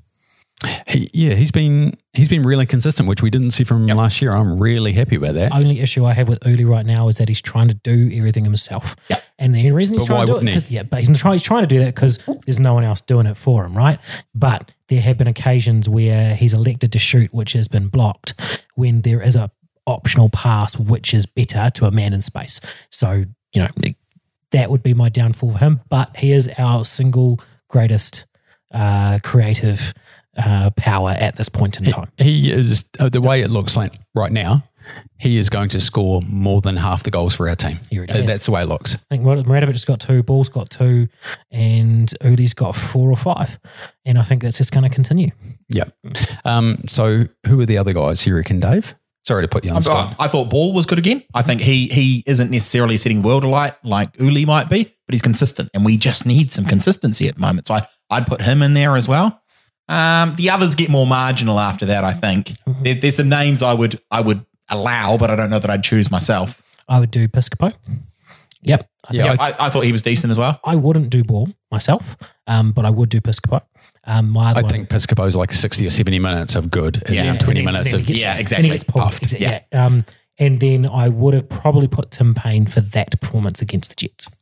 he, yeah, he's been he's been really consistent, which we didn't see from him last year. I'm really happy about that. only issue I have with Uli right now is that he's trying to do everything himself. Yeah. And the reason he's But why trying to do wouldn't it, he? 'cause- yeah, but he's trying, he's trying to do that because there's no one else doing it for him, right? But there have been occasions where he's elected to shoot, which has been blocked, when there is a optional pass, which is better to a man in space. So, you know, that would be my downfall for him. But he is our single greatest uh, creative uh, power at this point in time. He is uh, the way it looks like right now. he is going to score more than half the goals for our team. Here it Uh, is. That's the way it looks. I think Maradovic got two, Ball's got two, and Uli's got four or five. And I think that's just going to continue. Yeah. Um, so who are the other guys you reckon, Dave? Sorry to put you on the spot. I, I thought Ball was good again. I think he he isn't necessarily setting world alight like Uli might be, but he's consistent, and we just need some consistency at the moment. So I, I'd put him in there as well. Um, the others get more marginal after that, I think. There, there's some names I would I would allow, but I don't know that I'd choose myself. I would do Piscopo. Yep. I think Yeah, Yeah, I, I thought he was decent as well. I wouldn't do Ball myself, um, but I would do Piscopo. Um, my other I one- think Piscopo's like sixty or seventy minutes of good and Yeah. then twenty and then- minutes and then of he gets- yeah, and exactly. then he gets pulled. puffed. Exa- Yeah. yeah. Um, and then I would have probably put Tim Payne for that performance against the Jets.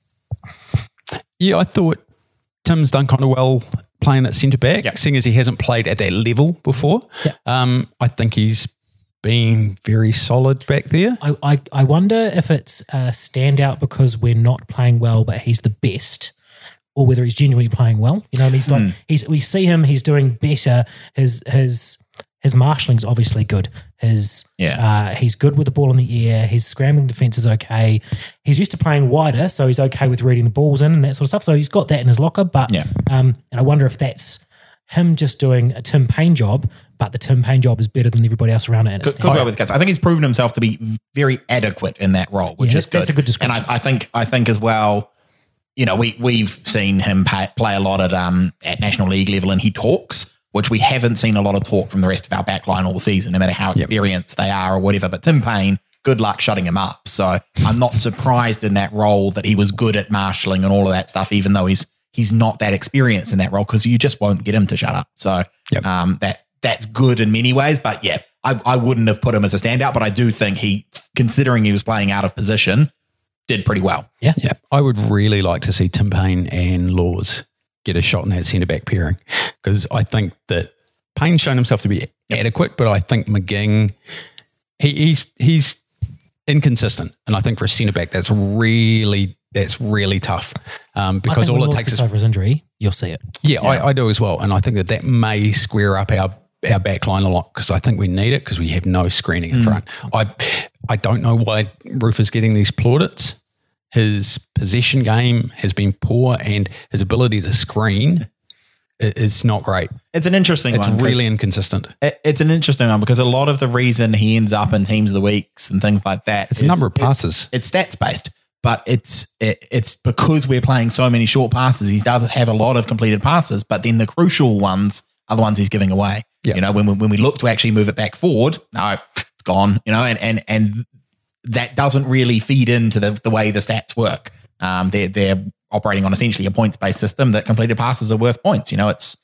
Yeah, I thought Tim's done kind of well playing at centre back, Yep. seeing as he hasn't played at that level before. Yeah. Um, I think he's been very solid back there. I, I, I wonder if it's a standout because we're not playing well, but he's the best, or whether he's genuinely playing well. You know, and he's like he's we see him, he's doing better. His his his marshalling's obviously good. His Yeah. uh, he's good with the ball in the air. His scrambling defense is okay. He's used to playing wider, so he's okay with reading the balls in and that sort of stuff. So he's got that in his locker. But Yeah. um, and I wonder if that's him just doing a Tim Payne job, but the Tim Payne job is better than everybody else around it. And it's Good, good job with the Cats. I think he's proven himself to be very adequate in that role, which Yeah, is that's- good. that's a good description. And I, I think I think as well, you know, we we've seen him pay, play a lot at um at National League level, and he talks, which we haven't seen a lot of talk from the rest of our backline all season, no matter how experienced they are or whatever. But Tim Payne, good luck shutting him up. So I'm not surprised in that role that he was good at marshalling and all of that stuff, even though he's he's not that experienced in that role, because you just won't get him to shut up. So Yep. um, that that's good in many ways. But yeah, I, I wouldn't have put him as a standout, but I do think he, considering he was playing out of position, did pretty well. Yeah. Yeah, I would really like to see Tim Payne and Laws get a shot in that centre back pairing, because I think that Payne's shown himself to be adequate, but I think McGing, he, he's he's inconsistent, and I think for a centre back that's really that's really tough, um, because I think all when it Laws takes gets is over his injury, you'll see it. yeah, I, I do as well, and I think that that may square up our our back line a lot, because I think we need it because we have no screening in front. I I don't know why Roof is getting these plaudits. His possession game has been poor, and his ability to screen i- is not great. It's an interesting It's one. 'cause really inconsistent. it- It's an interesting one because a lot of the reason he ends up in teams of the weeks and things like that, It's a is- number of it- passes. It's stats based, but it's it, it's because we're playing so many short passes. He does have a lot of completed passes, but then the crucial ones are the ones he's giving away. Yeah. You know, when we, when we look to actually move it back forward, no, it's gone. You know, and and and that doesn't really feed into the the way the stats work. Um, they're they're operating on essentially a points based system that completed passes are worth points. You know, it's.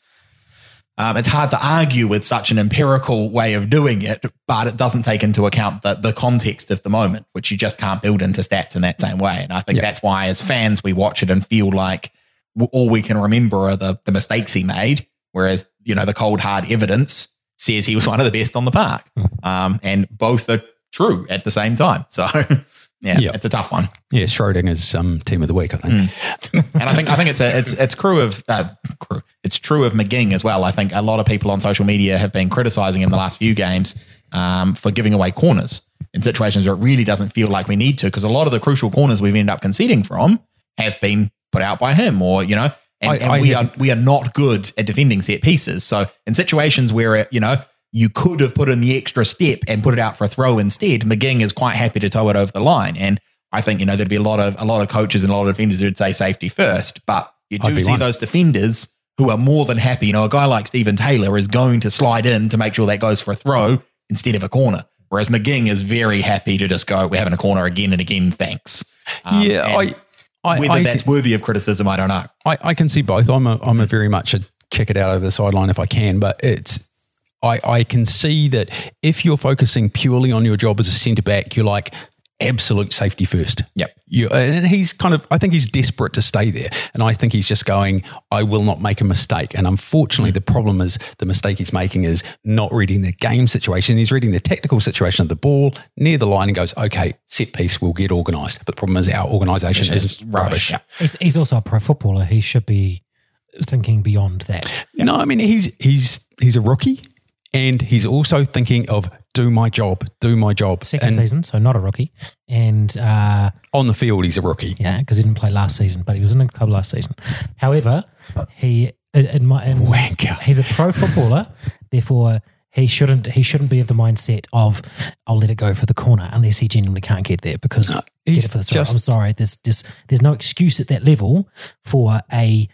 Um, it's hard to argue with such an empirical way of doing it, but it doesn't take into account the, the context of the moment, which you just can't build into stats in that same way. And I think Yeah. that's why, as fans, we watch it and feel like w- all we can remember are the, the mistakes he made, whereas, you know, the cold, hard evidence says he was one of the best on the park. Um, and both are true at the same time. So, yeah, Yeah. it's a tough one. Yeah, Schrodinger's um, team of the week, I think. And I think I think it's a it's it's crew of uh, crew. It's true of McGing as well. I think a lot of people on social media have been criticizing him the last few games um, for giving away corners in situations where it really doesn't feel like we need to, because a lot of the crucial corners we've ended up conceding from have been put out by him, or you know, and, I- and I we had- are we are not good at defending set pieces. So in situations where it, you know, you could have put in the extra step and put it out for a throw instead, McGing is quite happy to toe it over the line. And I think, you know, there'd be a lot of a lot of coaches and a lot of defenders who'd say safety first, but you I'd do be see one. those defenders who are more than happy. You know, a guy like Stephen Taylor is going to slide in to make sure that goes for a throw instead of a corner. Whereas McGing is very happy to just go, we're having a corner again and again, thanks. Um, yeah, and I, I, whether I, that's worthy of criticism, I don't know. I, I can see both. I'm a, I'm a very much a kick it out over the sideline if I can, but it's I, I can see that if you're focusing purely on your job as a centre back, you're like absolute safety first. Yep. You, and he's kind of, I think he's desperate to stay there. And I think he's just going, I will not make a mistake. And unfortunately, the problem is the mistake he's making is not reading the game situation. He's reading the tactical situation of the ball near the line and goes, okay, set piece, we'll get organised. But the problem is our organisation It's is just rubbish. Yeah. He's, he's also a pro footballer. He should be thinking beyond that. No, I mean, he's he's he's a rookie. And he's also thinking of do my job, do my job. Second And season, so not a rookie. And uh, on the field, he's a rookie. yeah, because he didn't play last season, but he was in the club last season. However, he in, in my, in, Wanker. he's a pro footballer, therefore he shouldn't he shouldn't be of the mindset of I'll let it go for the corner unless he genuinely can't get there because No, get he's it for the just- I'm sorry, there's just there's no excuse at that level for a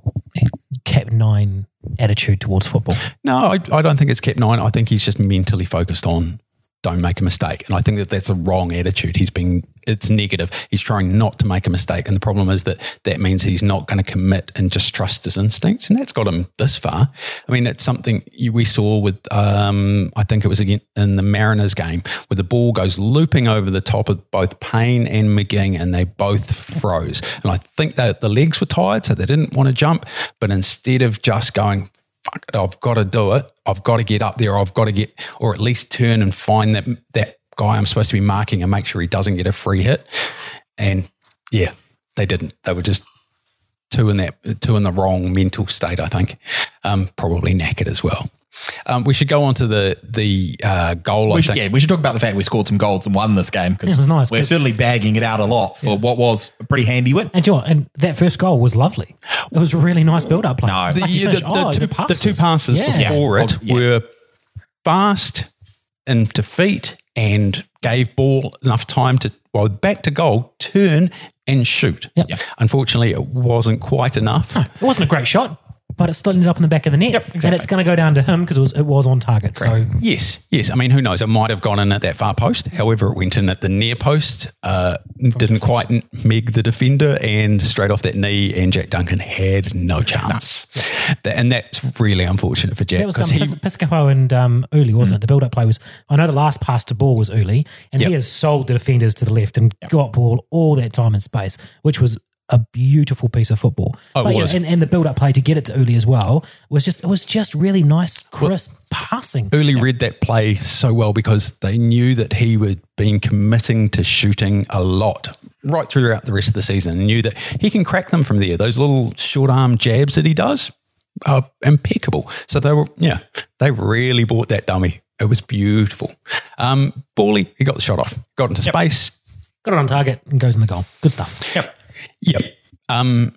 cap nine attitude towards football. No, I, I don't think it's kept nine. I think he's just mentally focused on don't make a mistake. And I think that that's a wrong attitude. He's being, it's negative. He's trying not to make a mistake. And the problem is that that means he's not going to commit and just trust his instincts. And that's got him this far. I mean, it's something you, we saw with, um, I think it was again in the Mariners game where the ball goes looping over the top of both Payne and McGing and they both froze. And I think that the legs were tired, so they didn't want to jump. But instead of just going, fuck it, I've got to do it. I've got to get up there. I've got to get, or at least turn and find that that guy I'm supposed to be marking and make sure he doesn't get a free hit. And yeah, they didn't. They were just two in that, two in the wrong mental state. I think um, probably knackered as well. Um, we should go on to the the uh, goal. I We should, think. yeah, we should talk about the fact we scored some goals and won this game because Yeah, it was nice, we're good. certainly bagging it out a lot for what was a pretty handy win. And, you know, what? And that first goal was lovely. It was a really nice build-up play. No. The, Like you the, finish, the, oh, two, the the passes. two passes Yeah. before Yeah. it Oh, yeah. were fast into feet and gave ball enough time to, well, back to goal, turn and shoot. Yep. Yep. Unfortunately, it wasn't quite enough. It wasn't a great shot, but it still ended up in the back of the net. Yep, exactly. And it's going to go down to him because it was, it was on target. So Yes, yes. I mean, who knows? It might have gone in at that far post. However, it went in at the near post. Uh, didn't quite n- meg the defender, and straight off that knee, and Jack Duncan had no chance. That, and that's really unfortunate for Jack that was um, because he. Pis- Piscopo and um, Uli, wasn't it? The build-up play was, I know the last pass to ball was Uli, and Yep. he has sold the defenders to the left and got ball all that time and space, which was a beautiful piece of football. Oh, it But, you know, was. and, and the build-up play to get it to Uli as well was just, it was just really nice, crisp passing. Uli read that play so well because they knew that he had been committing to shooting a lot right throughout the rest of the season and knew that he can crack them from there. Those little short arm jabs that he does are impeccable. So they were, yeah, they really bought that dummy. It was beautiful. Um, Bally, he got the shot off, got into space. Got it on target and goes in the goal. Good stuff. Yep. Yep. Um,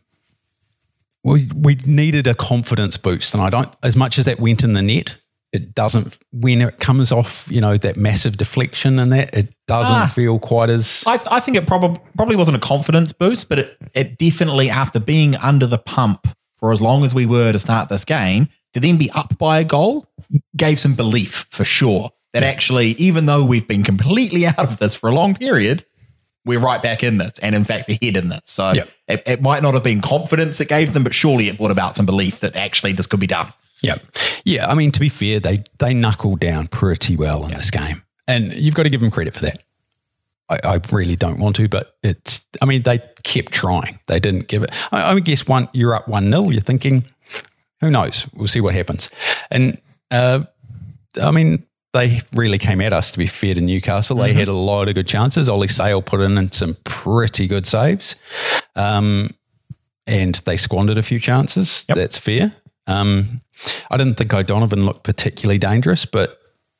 we we needed a confidence boost, and I don't. As much as that went in the net, it doesn't. When it comes off, you know, that massive deflection and that, it doesn't Ah. feel quite as. I, I think it probably probably wasn't a confidence boost, but it, it definitely, after being under the pump for as long as we were to start this game, to then be up by a goal, gave some belief for sure that actually, even though we've been completely out of this for a long period, we're right back in this, and in fact, ahead in this. So Yep. it, it might not have been confidence it gave them, but surely it brought about some belief that actually this could be done. Yeah, yeah. I mean, to be fair, they they knuckled down pretty well in this game, and you've got to give them credit for that. I, I really don't want to, but it's. I mean, they kept trying. They didn't give it. I, I guess one you're up one nil. You're thinking, who knows? We'll see what happens. And uh, I mean, they really came at us, to be fair to Newcastle. They had a lot of good chances. Ollie Sale put in some pretty good saves. Um, and they squandered a few chances. Yep. That's fair. Um, I didn't think O'Donovan looked particularly dangerous, but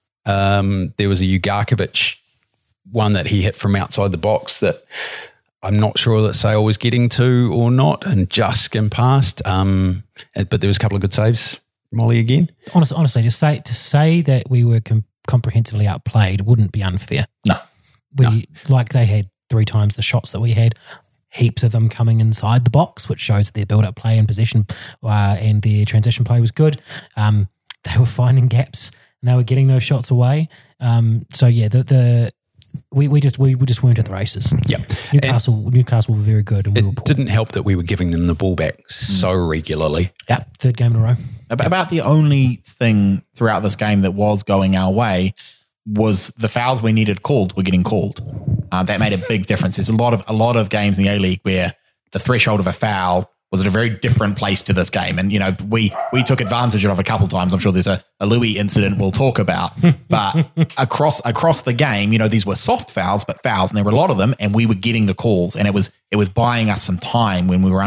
um, there was a Ugarkovic one that he hit from outside the box that I'm not sure that Sale was getting to or not, and just skimmed past. Um, but there was a couple of good saves. Molly again. Honestly, honestly, to say to say that we were com- comprehensively outplayed wouldn't be unfair. No. We like they had three times the shots that we had, heaps of them coming inside the box, which shows that their build-up play and possession uh, and their transition play was good. Um, they were finding gaps and they were getting those shots away. Um, so yeah, the the we, we just we, we just weren't at the races. Yeah. Newcastle Newcastle were very good and we were It poor. didn't help that we were giving them the ball back so regularly. Yeah, third game in a row. Ab- About the only thing throughout this game that was going our way was the fouls we needed called were getting called. Uh, that made a big difference. There's a lot of a lot of games in the A-League where the threshold of a foul was at a very different place to this game. And, you know, we we took advantage of it a couple times. I'm sure there's a, a Louis incident we'll talk about. But across across the game, you know, these were soft fouls, but fouls, and there were a lot of them, and we were getting the calls. And it was it was buying us some time when we were under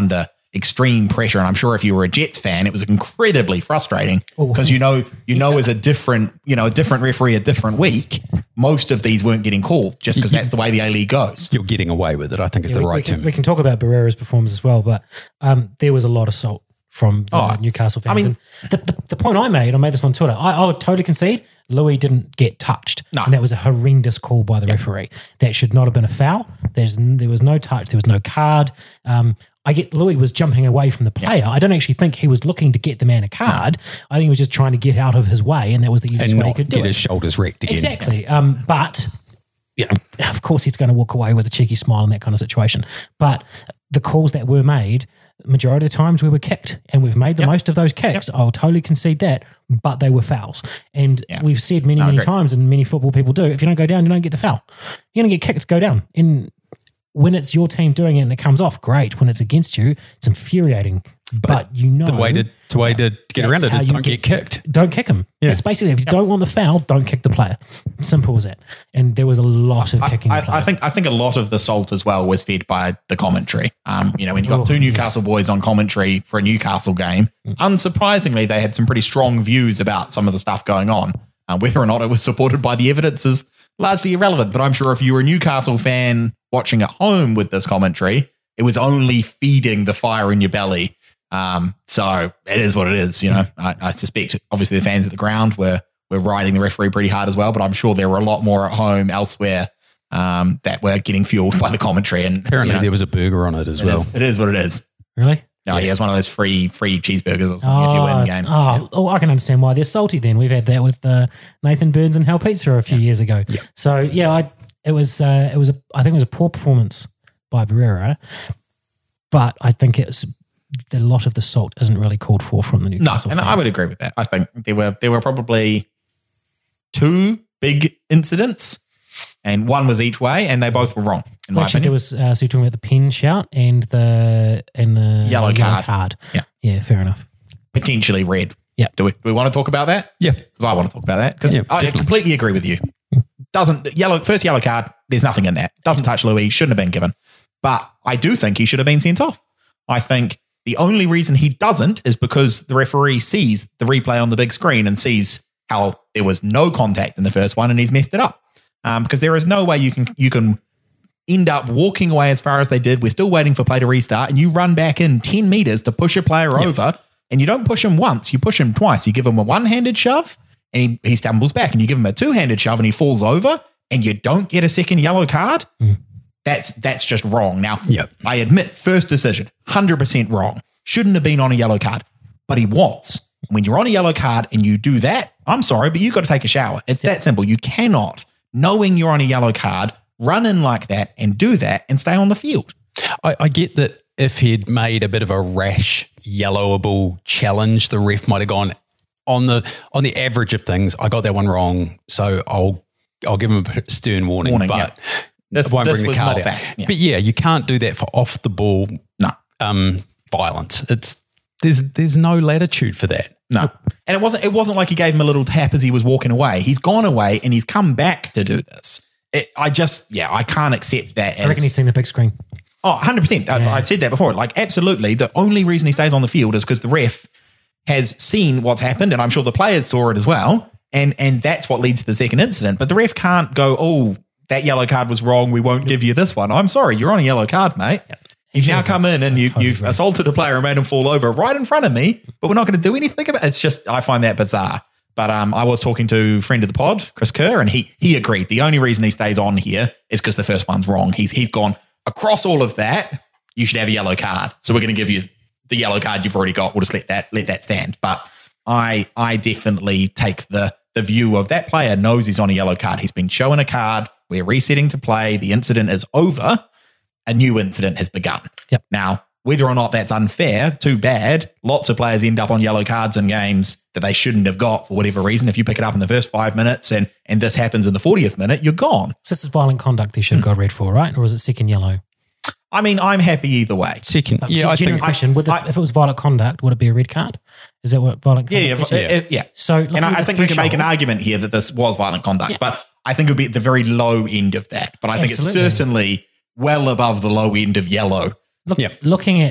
extreme pressure. And I'm sure if you were a Jets fan, it was incredibly frustrating because you know, you know, as a different, you know, a different referee, a different week, most of these weren't getting called just because that's the way the A-League goes. You're getting away with it, I think is Yeah, the we, right we, can, term. we can talk about Barrera's performance as well, but um, there was a lot of salt from the Oh, Newcastle fans. I mean- and the, the, the point I made, I made this on Twitter, I, I would totally concede Louis didn't get touched. No. And that was a horrendous call by the referee. That should not have been a foul. There's There was no touch. There was no card. Um, I get Louis was jumping away from the player. I don't actually think he was looking to get the man a card. I think he was just trying to get out of his way, and that was the easiest And way he not could do get it. his shoulders wrecked again. Exactly. Um, but you know, of course, he's going to walk away with a cheeky smile in that kind of situation. But the calls that were made, majority of the times we were kicked, and we've made the Yep. most of those kicks. Yep. I'll totally concede that, but they were fouls. And Yeah. we've said many, No, I many agree. times, and many football people do, if you don't go down, you don't get the foul. You're going to get kicked, go down. And when it's your team doing it and it comes off, great. When it's against you, it's infuriating. But, you know The way to, the way to get around that's it is how you don't get, kicked. Don't kick him. Yeah. That's basically, if you don't want the foul, don't kick the player. Simple as that. And there was a lot of kicking the I, player. I think I think a lot of the salt as well was fed by the commentary. Um, you know, when you got Oh, two Newcastle boys on commentary for a Newcastle game, unsurprisingly, they had some pretty strong views about some of the stuff going on. Uh, whether or not it was supported by the evidence is largely irrelevant. But I'm sure if you were a Newcastle fan watching at home with this commentary, it was only feeding the fire in your belly. Um, so it is what it is. You know, I, I suspect obviously the fans at the ground were were riding the referee pretty hard as well. But I'm sure there were a lot more at home elsewhere um, that were getting fueled by the commentary. And Apparently you know, there was a burger on it as it well. is, it is what it is. really? No, he has one of those free free cheeseburgers or something if you win games. Oh, oh, I can understand why they're salty then. We've had that with uh, Nathan Burns and Hell Pizza a few years ago. Yeah. So, yeah, I, it was, uh, it was a, I think it was a poor performance by Barrera, but I think it's a lot of the salt isn't really called for from the No, Newcastle and fans. I would agree with that. I think there were there were probably two big incidents, and one was each way, and they both were wrong in my Actually, there opinion. was, uh, so you're talking about the pen shout and the, and the Yellow card. Yeah. Yeah, fair enough. Potentially red. Yeah. Do we, do we want to talk about that? Yeah. Because I want to talk about that. Because Yeah, I definitely. completely agree with you. Doesn't yellow first yellow card, there's nothing in that. Doesn't touch Louis, shouldn't have been given. But I do think he should have been sent off. I think the only reason he doesn't is because the referee sees the replay on the big screen and sees how there was no contact in the first one and he's messed it up. Um, because there is no way you can you can end up walking away as far as they did. We're still waiting for play to restart, and you run back in ten meters to push a player over, and you don't push him once, you push him twice. You give him a one-handed shove, and he, he stumbles back, and you give him a two-handed shove, and he falls over, and you don't get a second yellow card. That's that's just wrong. Now, Yep. I admit, first decision, one hundred percent wrong. Shouldn't have been on a yellow card, but he was. When you're on a yellow card and you do that, I'm sorry, but you've got to take a shower. It's that simple. You cannot, knowing you're on a yellow card, run in like that and do that and stay on the field. I, I get that if he'd made a bit of a rash, yellowable challenge, the ref might have gone on the on the average of things. I got that one wrong, so I'll I'll give him a stern warning. Warning, but yeah. This- I won't this bring the was card not out. that, yeah. But yeah, you can't do that for off the ball No, um, violence. It's there's there's no latitude for that. no. And it wasn't it wasn't like he gave him a little tap as he was walking away. He's gone away and he's come back to do this. It, I just, yeah, I can't accept that I reckon as... he's seen the big screen. Oh, one hundred percent. I, Yeah. I said that before. Like, absolutely. The only reason he stays on the field is because the ref has seen what's happened, and I'm sure the players saw it as well. And and that's what leads to the second incident. But the ref can't go, oh, that yellow card was wrong. We won't give you this one. I'm sorry. You're on a yellow card, mate. You've now come in and you, Totally you've agree. assaulted a player and made him fall over right in front of me, but we're not going to do anything about it. It's just, I find that bizarre. But um, I was talking to friend of the pod, Chris Kerr, and he he agreed. The only reason he stays on here is because the first one's wrong. He's he's gone across all of that. You should have a yellow card, so we're going to give you the yellow card you've already got. We'll just let that let that stand. But I I definitely take the the view of that player knows he's on a yellow card. He's been shown a card. We're resetting to play. The incident is over. A new incident has begun. Yep. Now, whether or not that's unfair, too bad. Lots of players end up on yellow cards in games that they shouldn't have got for whatever reason. If you pick it up in the first five minutes and and this happens in the fortieth minute, you're gone. So this is violent conduct he should have got red for, right? Or is it second yellow? I mean, I'm happy either way. Second, Uh, yeah, I genuine think question. Would the, I- if it was violent conduct, would it be a red card? Is that what violent Yeah, conduct yeah, is? yeah. uh, yeah. So, And I, I think we can make an argument here that this was violent conduct, Yeah. but I think it would be at the very low end of that. But I think Absolutely. it's certainly well above the low end of yellow. Look, Yeah. looking at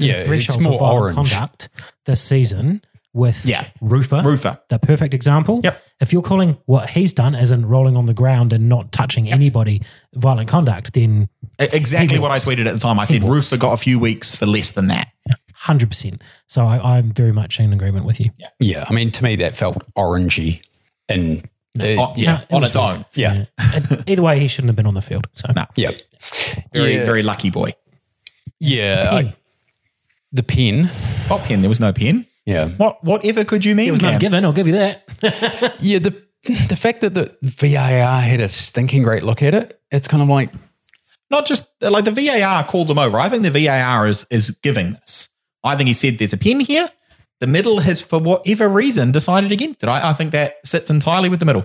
the Yeah, it's threshold more for violent orange. conduct this season with Yeah. Rufer, Rufer. the perfect example. Yep. If you're calling what he's done as in rolling on the ground and not touching anybody violent conduct, then E- Exactly He what I walks. tweeted at the time. I said Roofer got a few weeks for less than that. one hundred percent. So I, I'm very much in agreement with you. Yeah. Yeah, I mean, to me, that felt orangey. And uh, Oh, yeah, it on was its own. yeah, And either way, he shouldn't have been on the field. So No. yeah, Very, yeah, very lucky boy. yeah. Pen. I, the pen. What pen? There was no pen. Yeah, What? Whatever could you mean? it was none Cam? given, I'll give you that. yeah. The the fact that the V A R had a stinking great look at it, it's kind of like, Not just like the V A R called them over. I think the V A R is is giving this. I think he said there's a pen here. The middle has, for whatever reason, decided against it. I, I think that sits entirely with the middle.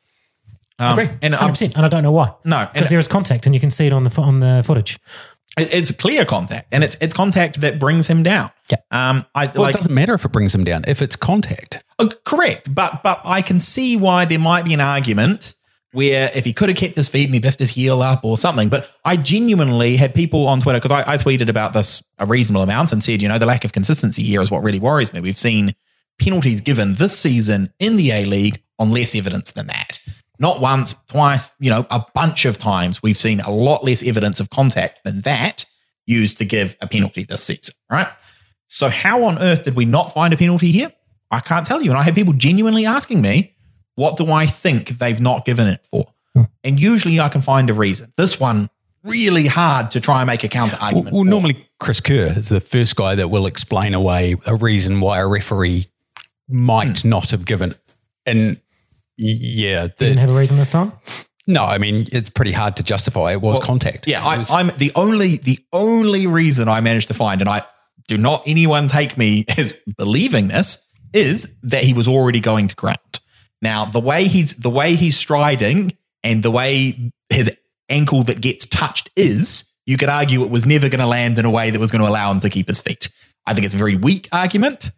Um, Agree, And one hundred um, percent. And I don't know why. No, because and- there is contact and you can see it on the fo- on the footage. it- it's clear contact, and it's it's contact that brings him down. Yeah. Um. I well, like it doesn't matter if it brings them down if it's contact. Uh, correct, but but I can see why there might be an argument where if he could have kept his feet and he biffed his heel up or something. But I genuinely had people on Twitter, because I, I tweeted about this a reasonable amount and said, you know, the lack of consistency here is what really worries me. We've seen penalties given this season in the A-League on less evidence than that. Not once, twice, you know, a bunch of times we've seen a lot less evidence of contact than that used to give a penalty this season, right? So how on earth did we not find a penalty here? I can't tell you. And I had people genuinely asking me, what do I think they've not given it for? And usually I can find a reason. This one, really hard to try and make a counter Well, argument. well for. normally Chris Kerr is the first guy that will explain away a reason why a referee might Hmm. not have given. And yeah, You the, didn't have a reason this time? no, I mean, it's pretty hard to justify. It was Well, contact. Yeah, It I, was- I'm the only the only reason I managed to find, and I do not anyone take me as believing this, is that he was already going to ground. Now, the way he's the way he's striding and the way his ankle that gets touched is, you could argue it was never going to land in a way that was going to allow him to keep his feet. I think it's a very weak argument,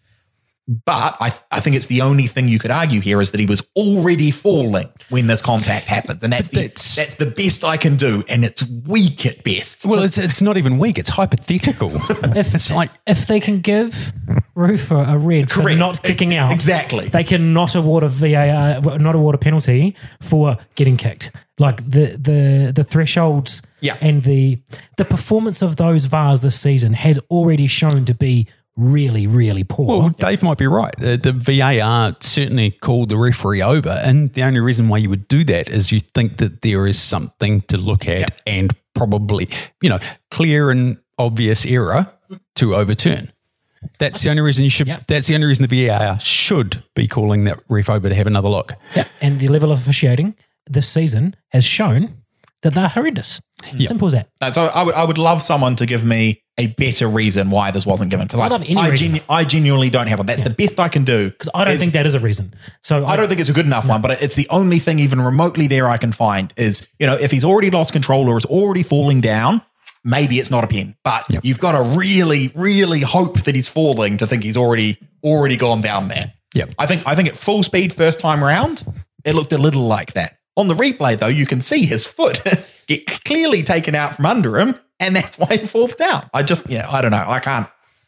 but I, I think it's the only thing you could argue here is that he was already falling when this contact happens. And that's the, That's- that's the best I can do. And it's weak at best. well, it's, it's not even weak. It's hypothetical. If it's like, if they can give Rufer a red for Correct. not kicking out, Exactly. they can not award a V A R, not award a penalty for getting kicked. Like the the the thresholds Yeah. and the the performance of those V A Rs this season has already shown to be really really poor. well, Dave might be right. The, the V A R certainly called the referee over. And the only reason why you would do that is you think that there is something to look at and probably, you know, clear and obvious error to overturn. That's the only reason you should. Yeah. That's the only reason the V A R should be calling that ref over to have another look. Yeah, and the level of officiating this season has shown that they're horrendous. Yeah. Simple as that. No, so I would I would love someone to give me a better reason why this wasn't given, because I, I'd love any I, reason. genu- I genuinely don't have one. That's the best I can do. Because I don't is- think that is a reason. So I don't think it's a good enough one, but it's the only thing even remotely there I can find is, you know, if he's already lost control or is already falling down, maybe it's not a pen. But Yep. you've got to really, really hope that he's falling to think he's already already gone down there. Yep. I think I think at full speed first time around, it looked a little like that. On the replay, though, you can see his foot get clearly taken out from under him, and that's why he falls down. I just, yeah, I don't know. I can't,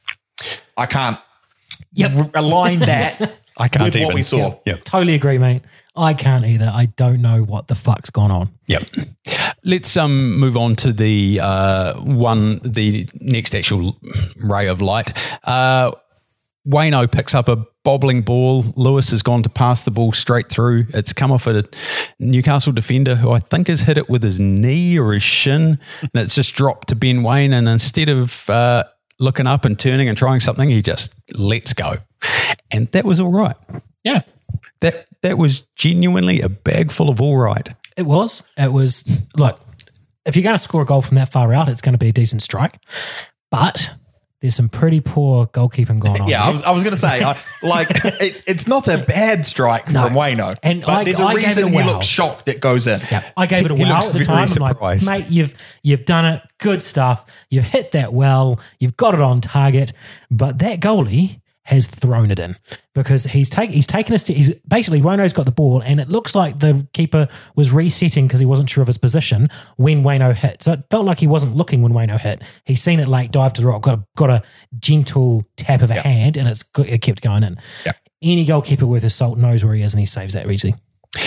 I can't Yep. r- align that I can't with even. what we saw. Yep. Totally agree, mate. I can't either. I don't know what the fuck's gone on. Yep. Let's um move on to the uh one the next actual ray of light. Uh Wayno picks up a bobbling ball. Lewis has gone to pass the ball straight through. It's come off a Newcastle defender who I think has hit it with his knee or his shin, and it's just dropped to Ben Wayne. And instead of uh, looking up and turning and trying something, he just lets go, and that was all right. Yeah. That that was genuinely a bag full of all right. It was. It was. Look, if you're going to score a goal from that far out, it's going to be a decent strike. But there's some pretty poor goalkeeping going on. Yeah, I there. was, I was going to say, I, like, it, it's not a bad strike No. from Wayno. And but I- there's a I gave reason it a he wow. looks shocked it goes in. Yeah, I gave it a He wow looks at the very time. I'm like, surprised. mate, you've you've done it. Good stuff. You've hit that well. You've got it on target. But that goalie has thrown it in because he's take, he's taken us to he's basically Wayno's got the ball and it looks like the keeper was resetting because he wasn't sure of his position when Wayno hit. So it felt like he wasn't looking when Wayno hit. He's seen it late, dived to the rock, got a, got a gentle tap of a Yep. hand, and it's go- it kept going in. Yep. Any goalkeeper worth his salt knows where he is and he saves that easily.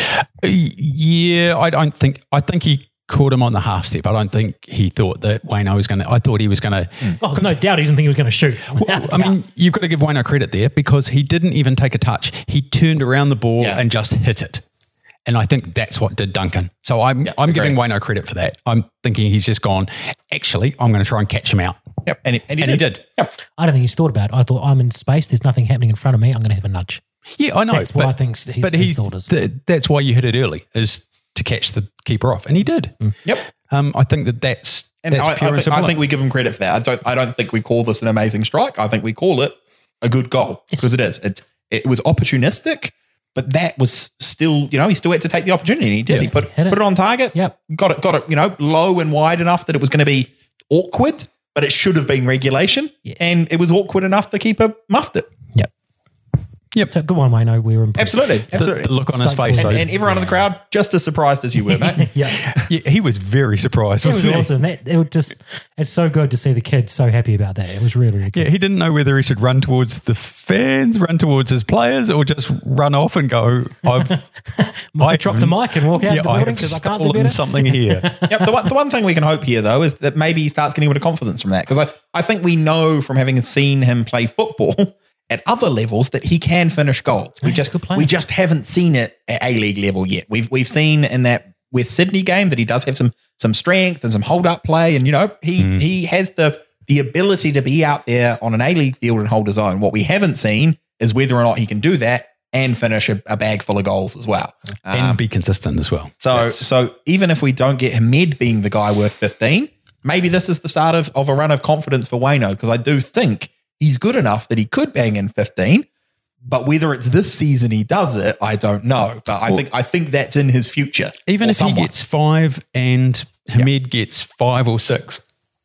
Yeah, I don't think. I think he caught him on the half step. I don't think he thought that Wayno was going to. I thought he was going to. Oh, no doubt he didn't think he was going to shoot. Well, I mean, you've got to give Wayno credit there because he didn't even take a touch. He turned around the ball Yeah. and just hit it. And I think that's what did Duncan. So I'm Yeah, I'm agreed. giving Wayno credit for that. I'm thinking he's just gone, actually, I'm going to try and catch him out. Yep. And, he- and, he, And he did. did. Yep. I don't think he's thought about it. I thought I'm in space. There's nothing happening in front of me. I'm going to have a nudge. Yeah, I know. That's what I think his- but his he, thought is. th- that's why you hit it early, is to catch the keeper off. And he did. Yep. Um, I think that that's, And that's I, pure I, and think, simple. I think we give him credit for that. I don't. I don't think we call this an amazing strike. I think we call it a good goal because it is. It it was opportunistic, but that was still. You know, he still had to take the opportunity. And he did. Yeah. He put Hit it. put it on target. Yep. Got it. Got it. You know, low and wide enough that it was going to be awkward, but it should have been regulation. Yes. And it was awkward enough the keeper muffed it. Yep. Yep. So good one, Wayno. We were impressed. Absolutely. the, Absolutely. the look on his Stoked face. for though. and, and everyone in the crowd just as surprised as you were, mate. Yeah. Yeah, he was very surprised. It was wasn't he? awesome. That it was just it's so good to see the kids so happy about that. It was really, really good. Yeah, he didn't know whether he should run towards the fans, run towards his players, or just run off and go, I've I drop the mic and walk out yeah, of the I building have because I can't do stolen better. something here. Yep. The one, the one thing we can hope here, though, is that maybe he starts getting a bit of confidence from that. Because I, I think we know from having seen him play football at other levels that he can finish goals. We He's a just good player. we just haven't seen it at A-League level yet. We've we've seen in that with Sydney game that he does have some some strength and some hold-up play. And, you know, he Mm. he has the the ability to be out there on an A-League field and hold his own. What we haven't seen is whether or not he can do that and finish a, a bag full of goals as well. Um, And be consistent as well. so That's- so even if we don't get Hamed being the guy worth fifteen, maybe this is the start of, of a run of confidence for Wayno, because I do think he's good enough that he could bang in fifteen. But whether it's this season he does it, I don't know. But I think I think that's in his future. even or if someone. he gets five and Hamed gets five or six,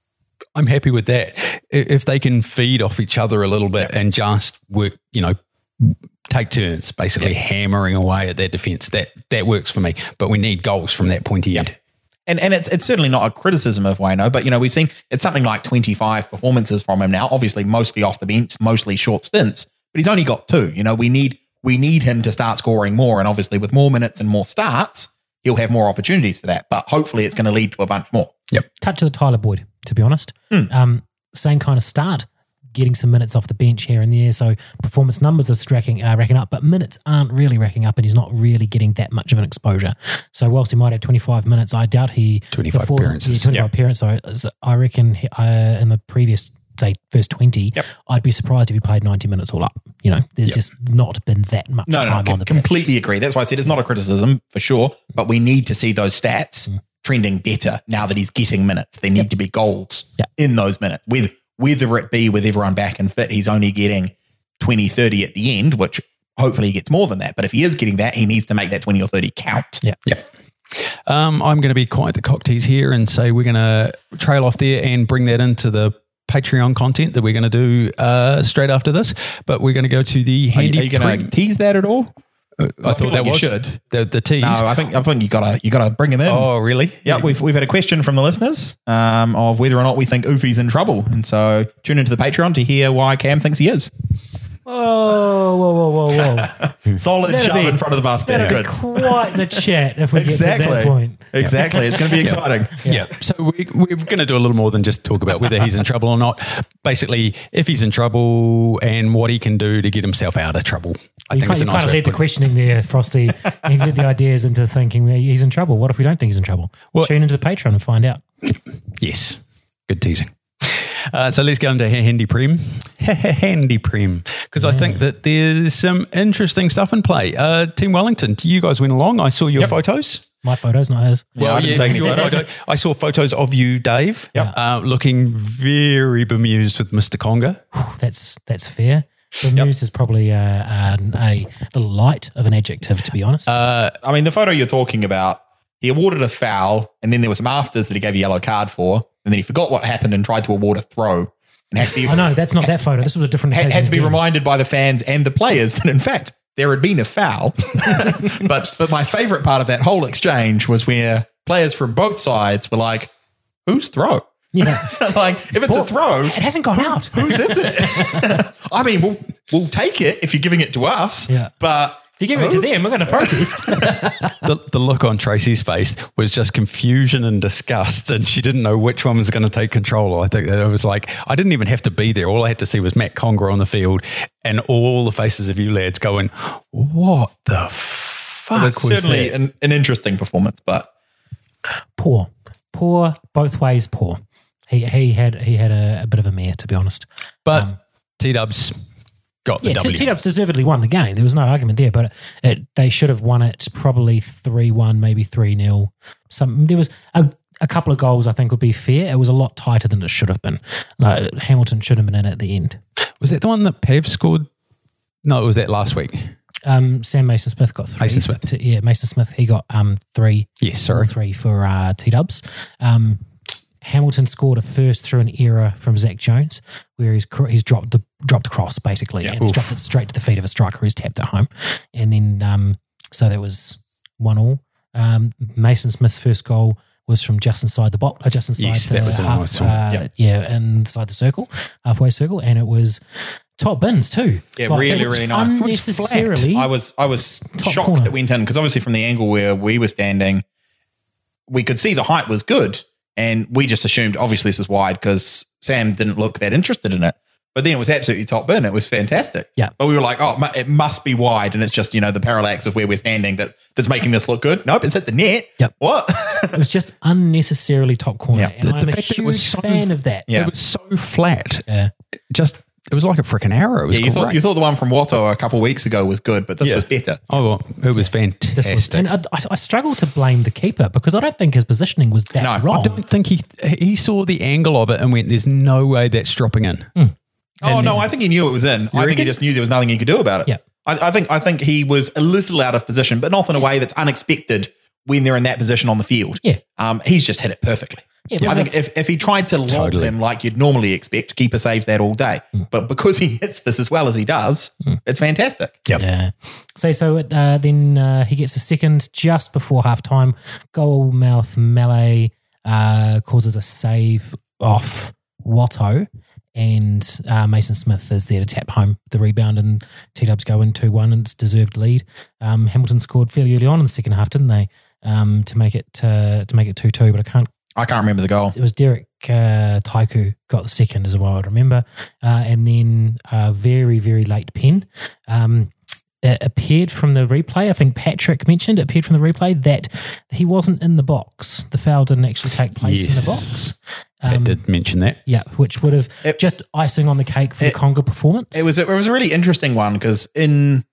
I'm happy with that. I- If they can feed off each other a little bit and just work, you know, take turns, basically hammering away at their defence, that that works for me. But we need goals from that pointy end. And and it's it's certainly not a criticism of Wayno, but you know, we've seen it's something like twenty-five performances from him now, obviously mostly off the bench, mostly short stints, but he's only got two. You know, we need we need him to start scoring more, and obviously with more minutes and more starts, he'll have more opportunities for that. But hopefully it's going to lead to a bunch more. Touch of the Tyler Boyd, to be honest. Um, same kind of start, getting some minutes off the bench here and there. So performance numbers are racking, uh, racking up, but minutes aren't really racking up, and he's not really getting that much of an exposure. So whilst he might have twenty-five minutes, I doubt he twenty-five before- appearances. Yeah, twenty-five appearances. So I reckon he, uh, in the previous say first twenty, Yep. I'd be surprised if he played ninety minutes all up. You know, there's just not been that much No, no, time no, on the pitch. completely agree. That's why I said it's not a criticism for sure, but we need to see those stats trending better now that he's getting minutes. There need to be goals Yep. in those minutes. With whether it be with everyone back and fit, he's only getting twenty, thirty at the end, which hopefully he gets more than that. But if he is getting that, he needs to make that twenty or thirty count. Yeah. Yep. Um, I'm going to be quiet the cocktease here and say we're going to trail off there and bring that into the Patreon content that we're going to do uh, straight after this. But we're going to go to the Are you, handy. are you going to prem- tease that at all? I feel thought like that you was should. the the tease. No, I think I think you gotta you gotta bring him in. Oh, really? Yeah, we've we've had a question from the listeners um, of whether or not we think Oofy's in trouble, and so tune into the Patreon to hear why Cam thinks he is. Oh, whoa, whoa, whoa, whoa. Solid That'd shove be- in front of the bus there. That'd Good. be quite the chat if we get to Exactly. that point. Exactly. It's going to be exciting. Yeah. So we, we're going to do a little more than just talk about whether he's in trouble or not. Basically, if he's in trouble and what he can do to get himself out of trouble. I You think kind, it's a you nice kind of way led to the put it. questioning there, Frosty. You led the ideas into thinking well, he's in trouble. What if we don't think he's in trouble? Well- Tune into the Patreon and find out. Yes. Good teasing. Uh, so let's go into Handy Prem. Handy Prem. Because I think that there's some interesting stuff in play. Uh, Team Wellington, you guys went along. I saw your Yep. photos. My photos, not his. Yeah, I didn't take any your photos. photo- I saw photos of you, Dave, Yep. uh, looking very bemused with Mister Conga. That's that's fair. Bemused is probably a, a, a little light of an adjective, to be honest. I mean, the photo you're talking about, he awarded a foul, and then there were some afters that he gave a yellow card for, and then he forgot what happened and tried to award a throw. and had to be, I know that's not that photo. This was a different had, occasion. had to be again. reminded by the fans and the players that in fact there had been a foul. but but my favourite part of that whole exchange was where players from both sides were like, "Whose throw?" Yeah. Like if it's a throw, It hasn't gone out. whose is it? I mean, we'll we'll take it if you're giving it to us. Yeah. But If you give it to them, we're going to protest. The, the look on Tracy's face was just confusion and disgust, and she didn't know which one was going to take control. I think that it was like, I didn't even have to be there. All I had to see was Matt Conger on the field and all the faces of you lads going, what the fuck it was, was certainly that? an, an interesting performance. But Poor, poor, both ways. Poor. He he had he had a, a bit of a mare, to be honest. But T-Dubs got the Yeah, W. T Dubs deservedly won the game. There was no argument there, but it, they should have won it probably three one, maybe three nil. Some there was a, a couple of goals I think would be fair. It was a lot tighter than it should have been. Like, Hamilton should have been in at the end. Was that the one that Pav scored? No, it was that last week. Um, Sam Mason Smith got three. Mason Smith. To- yeah, Mason Smith. He got um three. Yes, sorry. three for uh, T Dubs. Um, Hamilton scored a first through an error from Zach Jones, where he's cr- he's dropped the dropped across basically, and he's Oof. dropped it straight to the feet of a striker who's tapped it home, and then um, so that was one all. Um, Mason Smith's first goal was from just inside the box, uh, just inside Yes, the that was the one I half, saw. uh, Yep. yeah, inside the circle, halfway circle, and it was top bins too. Yeah, Like, really, it was really nice. It was Unnecessarily, I was I was Top shocked corner. that went in because obviously from the angle where we were standing, we could see the height was good, and we just assumed obviously this is wide because Sam didn't look that interested in it. But then it was absolutely top bin. It was fantastic. Yeah. But we were like, oh, it mu- it must be wide, and it's just you know the parallax of where we're standing that that's making this look good. Nope, it's hit the net. Yep. What? it was just unnecessarily top corner, Yeah. and The- I'm the a fact that huge it was so- fan of that. Yeah. It was so flat. Yeah. Just, it was like a freaking arrow. It was yeah, you great. thought you thought the one from Watto a couple of weeks ago was good, but this Yeah. was better. Oh, well, it was This was, fantastic. and I, I- I struggle to blame the keeper because I don't think his positioning was that No, I wrong. I don't think he he saw the angle of it and went, there's no way that's dropping in. Oh no, I think he knew it was in. I think he reckon? just knew there was nothing he could do about it. Yeah. I, I think I think he was a little out of position, but not in a way that's unexpected when they're in that position on the field. Yeah. Um, he's just hit it perfectly. Yeah, but I think if, if he tried to lob Totally. him like you'd normally expect, keeper saves that all day. But because he hits this as well as he does, it's fantastic. Yep. Yeah. So so it, uh, then uh, he gets a second just before halftime. Goalmouth Melee uh, causes a save off Watto, and uh, Mason Smith is there to tap home the rebound, and T-Dubs go in two one, and it's deserved lead. Um, Hamilton scored fairly early on in the second half, didn't they? Um, to make it uh, to make it two two, but I can't. I can't remember the goal. It was Derek uh, Taiku got the second, as well I remember, uh, and then a very very late pen. Um, it appeared from the replay. I think Patrick mentioned it appeared from the replay that he wasn't in the box. The foul didn't actually take place in the Yes. box. They Um, did mention that. Yeah, which would have It- just icing on the cake for it- the Conga performance. It was a, it was a really interesting one because in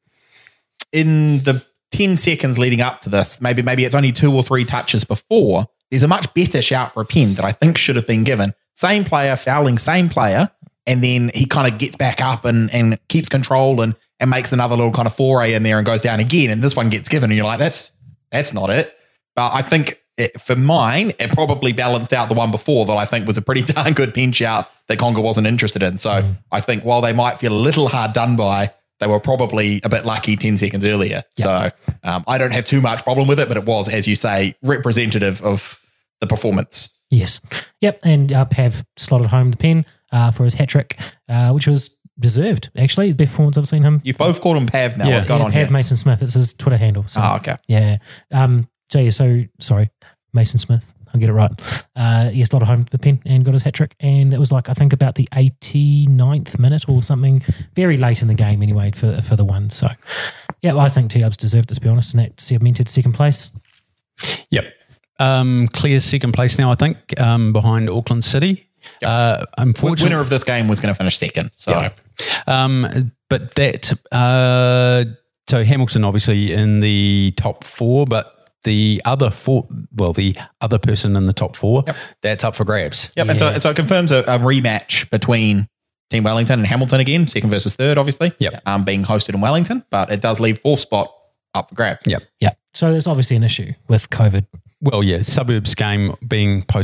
in the ten seconds leading up to this, maybe maybe it's only two or three touches before, there's a much better shout for a pen that I think should have been given. Same player fouling same player, and then he kind of gets back up and, and keeps control and and makes another little kind of foray in there and goes down again, and this one gets given, and you're like, that's that's not it. But I think it, for mine, it probably balanced out the one before that I think was a pretty darn good pen shout that Conga wasn't interested in. So Mm. I think while they might feel a little hard done by, they were probably a bit lucky ten seconds earlier. So um, I don't have too much problem with it, but it was, as you say, representative of the performance. Yes. Yep. And uh, Pav slotted home the pen uh, for his hat trick, uh, which was deserved, actually. The best performance I've seen him. You've both called him Pav now. Yeah. What's going yeah, on Pav here? Mason Smith. It's his Twitter handle. So, Oh, okay. Yeah. Um, so, yeah, so, sorry, Mason Smith. I'll get it right. Uh, he slotted home the pen and got his hat trick. And it was like, I think about the eighty-ninth minute or something, very late in the game anyway for, for the one. So, yeah, well, I think T-Dubs deserved it, to be honest, and that cemented second place. Yep. Um, clear second place now, I think, um, behind Auckland City. Uh, unfortunately, Winner of this game was going to finish second. So Yeah. Um, but that, uh, so Hamilton obviously in the top four, but the other four, well, the other person in the top four, Yep. that's up for grabs. Yep, and so, Yeah. and so it confirms a, a rematch between Team Wellington and Hamilton again, second versus third, obviously. Yep. Um, being hosted in Wellington, but it does leave fourth spot up for grabs. Yep. Yeah. So there's obviously an issue with COVID. Well, yeah, suburbs game being post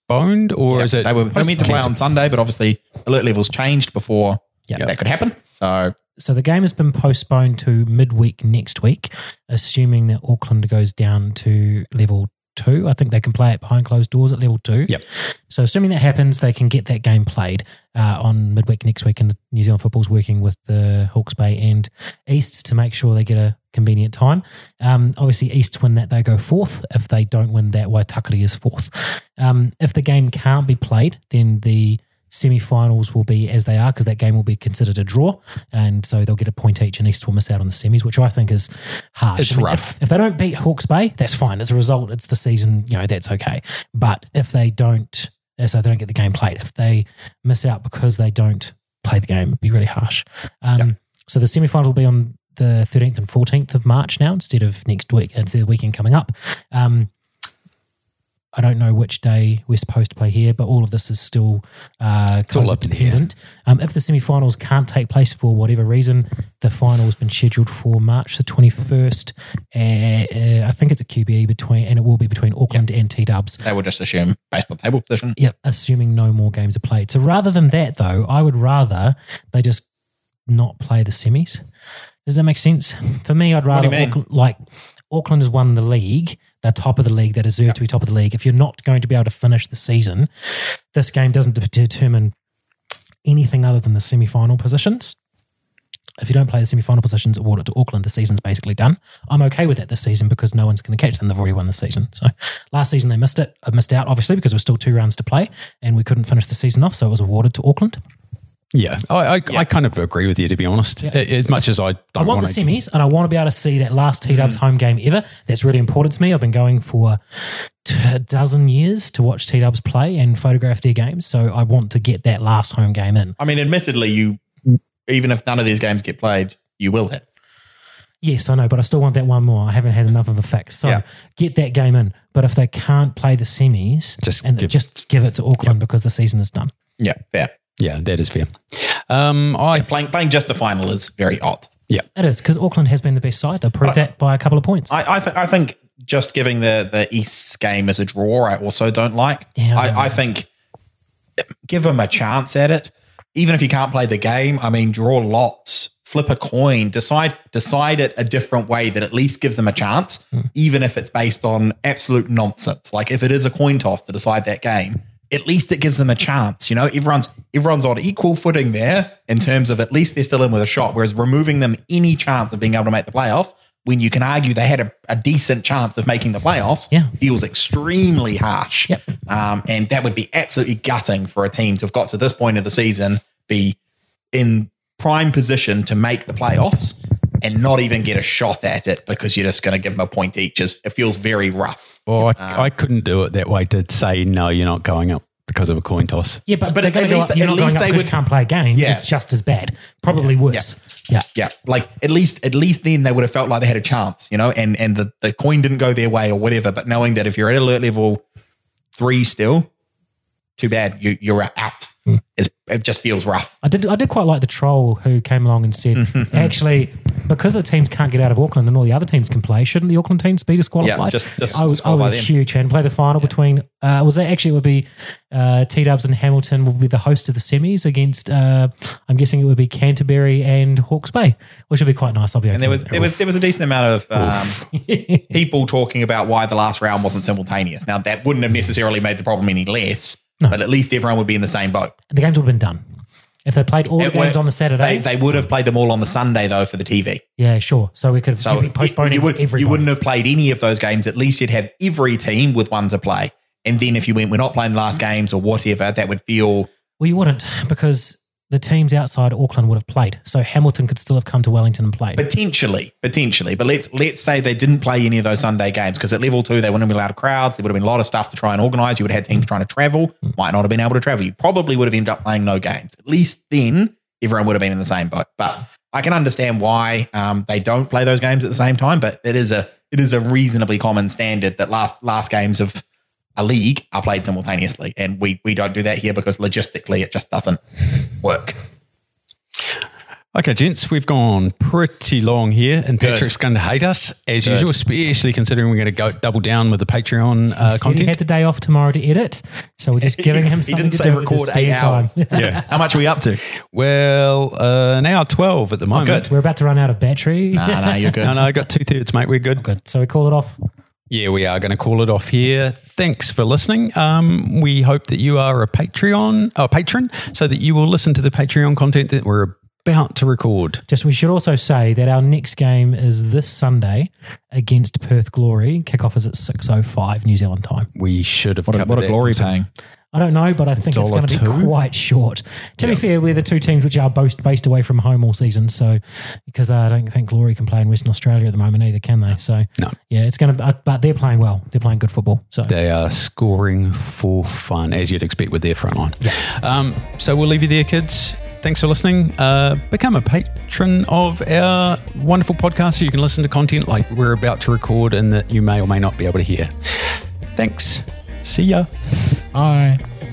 postponed, or Yeah, is it? they were, they were meant to play on Sunday, but obviously alert levels changed before Yeah. that could happen. So So the game has been postponed to midweek next week, assuming that Auckland goes down to level two. I think they can play it behind closed doors at level two. Yep. So assuming that happens, they can get that game played uh, on midweek next week, and New Zealand Football's working with the Hawke's Bay and East to make sure they get a convenient time. Um, obviously, East win that, they go fourth. If they don't win that, Waitakere is fourth. Um, if the game can't be played, then the semi-finals will be as they are, because that game will be considered a draw, and so they'll get a point each, and East will miss out on the semis, which I think is harsh. It's I mean, rough. If, if they don't beat Hawke's Bay, that's fine. As a result, it's the season, you know, that's okay. But if they don't, so if they don't get the game played, if they miss out because they don't play the game, it'd be really harsh. Um, Yep. So the semi-finals will be on the thirteenth and fourteenth of March now, instead of next week, instead of the weekend coming up. Um, I don't know which day we're supposed to play here, but all of this is still uh, all COVID up in the air. dependent. Um, if the semi-finals can't take place for whatever reason, the final has been scheduled for March the twenty-first. Uh, uh, I think it's a Q B E between, and it will be between Auckland and T-Dubs. they will just assume based on table position. Yep, assuming no more games are played. So rather than that, though, I would rather they just not play the semis. Does that make sense? For me, I'd rather do you mean? Auckland, like Auckland has won the league. They're top of the league. They deserve to be top of the league. If you're not going to be able to finish the season, this game doesn't de- determine anything other than the semi-final positions. If you don't play the semi-final positions, award it to Auckland. The season's basically done. I'm okay with that this season because no one's going to catch them. They've already won the season. So last season they missed it. I missed out, obviously, because there were still two rounds to play and we couldn't finish the season off, so it was awarded to Auckland. Yeah, I, I, I kind of agree with you, to be honest. Yeah. As much as I don't I want the to, semis, and I want to be able to see that last T-Dubs Mm. home game ever. That's really important to me. I've been going for t- a dozen years to watch T-Dubs play and photograph their games, so I want to get that last home game in. I mean, admittedly, you even if none of these games get played, you will hit. Yes, I know, but I still want that one more. I haven't had enough of a fix. So Yeah. get that game in. But if they can't play the semis, Just and give- just give it to Auckland because the season is done. Yeah, fair. yeah, that is fair. Um, I Playing playing just the final is very odd. yeah, It is, because Auckland has been the best side. They proved that by a couple of points. I I, th- I think just giving the the East game as a draw, I also don't like. Yeah, I know. I, I think give them a chance at it, even if you can't play the game. I mean, draw lots, flip a coin, decide decide it a different way that at least gives them a chance, Hmm. even if it's based on absolute nonsense. Like if it is a coin toss to decide that game, at least it gives them a chance. You know, everyone's everyone's on equal footing there in terms of at least they're still in with a shot. Whereas removing them any chance of being able to make the playoffs, when you can argue they had a, a decent chance of making the playoffs, Yeah. feels extremely harsh. Yep. Um, and that would be absolutely gutting for a team to have got to this point of the season, be in prime position to make the playoffs and not even get a shot at it because you're just going to give them a point each. It feels very rough. well, I, I couldn't do it that way to say no, you're not going up because of a coin toss. yeah, but, but they're at going to go least- up. You're at not going least up they because you would- can't play a game. Yeah. It's just as bad. Probably worse. Yeah. Yeah, like at least at least then they would have felt like they had a chance, you know, and and the, the coin didn't go their way or whatever. But knowing that if you're at alert level three still, too bad, you you're out. It's, it just feels rough. I did I did quite like the troll who came along and said, actually, because the teams can't get out of Auckland and all the other teams can play, shouldn't the Auckland teams be disqualified? Yeah, just- just I was, I disqualify was a them. huge fan. Play the final between, uh, was that actually it would be uh, T-Dubs and Hamilton will be the host of the semis against, uh, I'm guessing it would be Canterbury and Hawke's Bay, which would be quite nice. I'll be okay And there was with that. there was there was a decent amount of um, people talking about why the last round wasn't simultaneous. Now that wouldn't have necessarily made the problem any less, but at least everyone would be in the same boat. The games would have been done. If they played all the It games would- on the Saturday, They, they would have played them all on the Sunday though for the T V. yeah, sure. So we could have So you'd be you, postponing you, would, everybody. you wouldn't have played any of those games. At least you'd have every team with one to play. And then if you went, we're not playing the last games or whatever, that would feel Well, you wouldn't, because the teams outside Auckland would have played. So Hamilton could still have come to Wellington and played. potentially, potentially. But let's let's say they didn't play any of those Sunday games because at level two they wouldn't have been allowed crowds. There would have been a lot of stuff to try and organise. You would have had teams trying to travel. Might not have been able to travel. You probably would have ended up playing no games. At least then everyone would have been in the same boat. But I can understand why um, they don't play those games at the same time. But it is a it is a reasonably common standard that last last games of a league are played simultaneously, and we we don't do that here because logistically it just doesn't work. Okay, gents, we've gone pretty long here, and Good. Patrick's going to hate us as Good. usual, especially considering we're going to go double down with the Patreon uh, He said he content. had the day off tomorrow to edit, so we're just giving him He something didn't to say do with his record eight spare time. hours. Yeah. How much are we up to? Well, uh, an hour twelve at the moment. good. We're about to run out of battery. Nah, nah, you're good. No, no, I got two thirds, mate. We're good. Good. So we call it off. Yeah, we are going to call it off here. Thanks for listening. Um, we hope that you are a Patreon, a patron, so that you will listen to the Patreon content that we're about to record. Just we should also say that our next game is this Sunday against Perth Glory. Kickoff is at six oh five New Zealand time. We should have What a, covered what a that. glory paying. I don't know, but I think it's going to be Dollar two? quite short. To be fair, we're the two teams which are both based away from home all season. So, because I don't think Glory can play in Western Australia at the moment either, can they? So, No. yeah, it's going to. But they're playing well. They're playing good football. So, They are scoring for fun, as you'd expect with their front line. Um, so we'll leave you there, kids. Thanks for listening. Uh, become a patron of our wonderful podcast so you can listen to content like we're about to record and that you may or may not be able to hear. Thanks. See ya. Bye.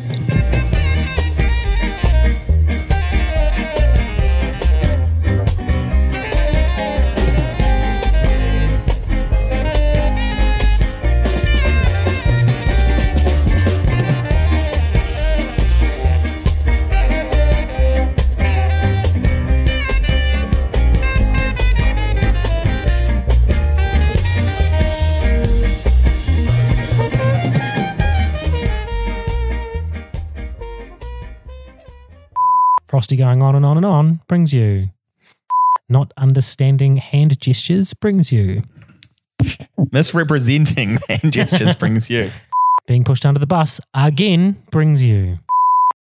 Frosty going on and on and on brings you. Not understanding hand gestures brings you. Misrepresenting hand gestures brings you. Being pushed under the bus again brings you.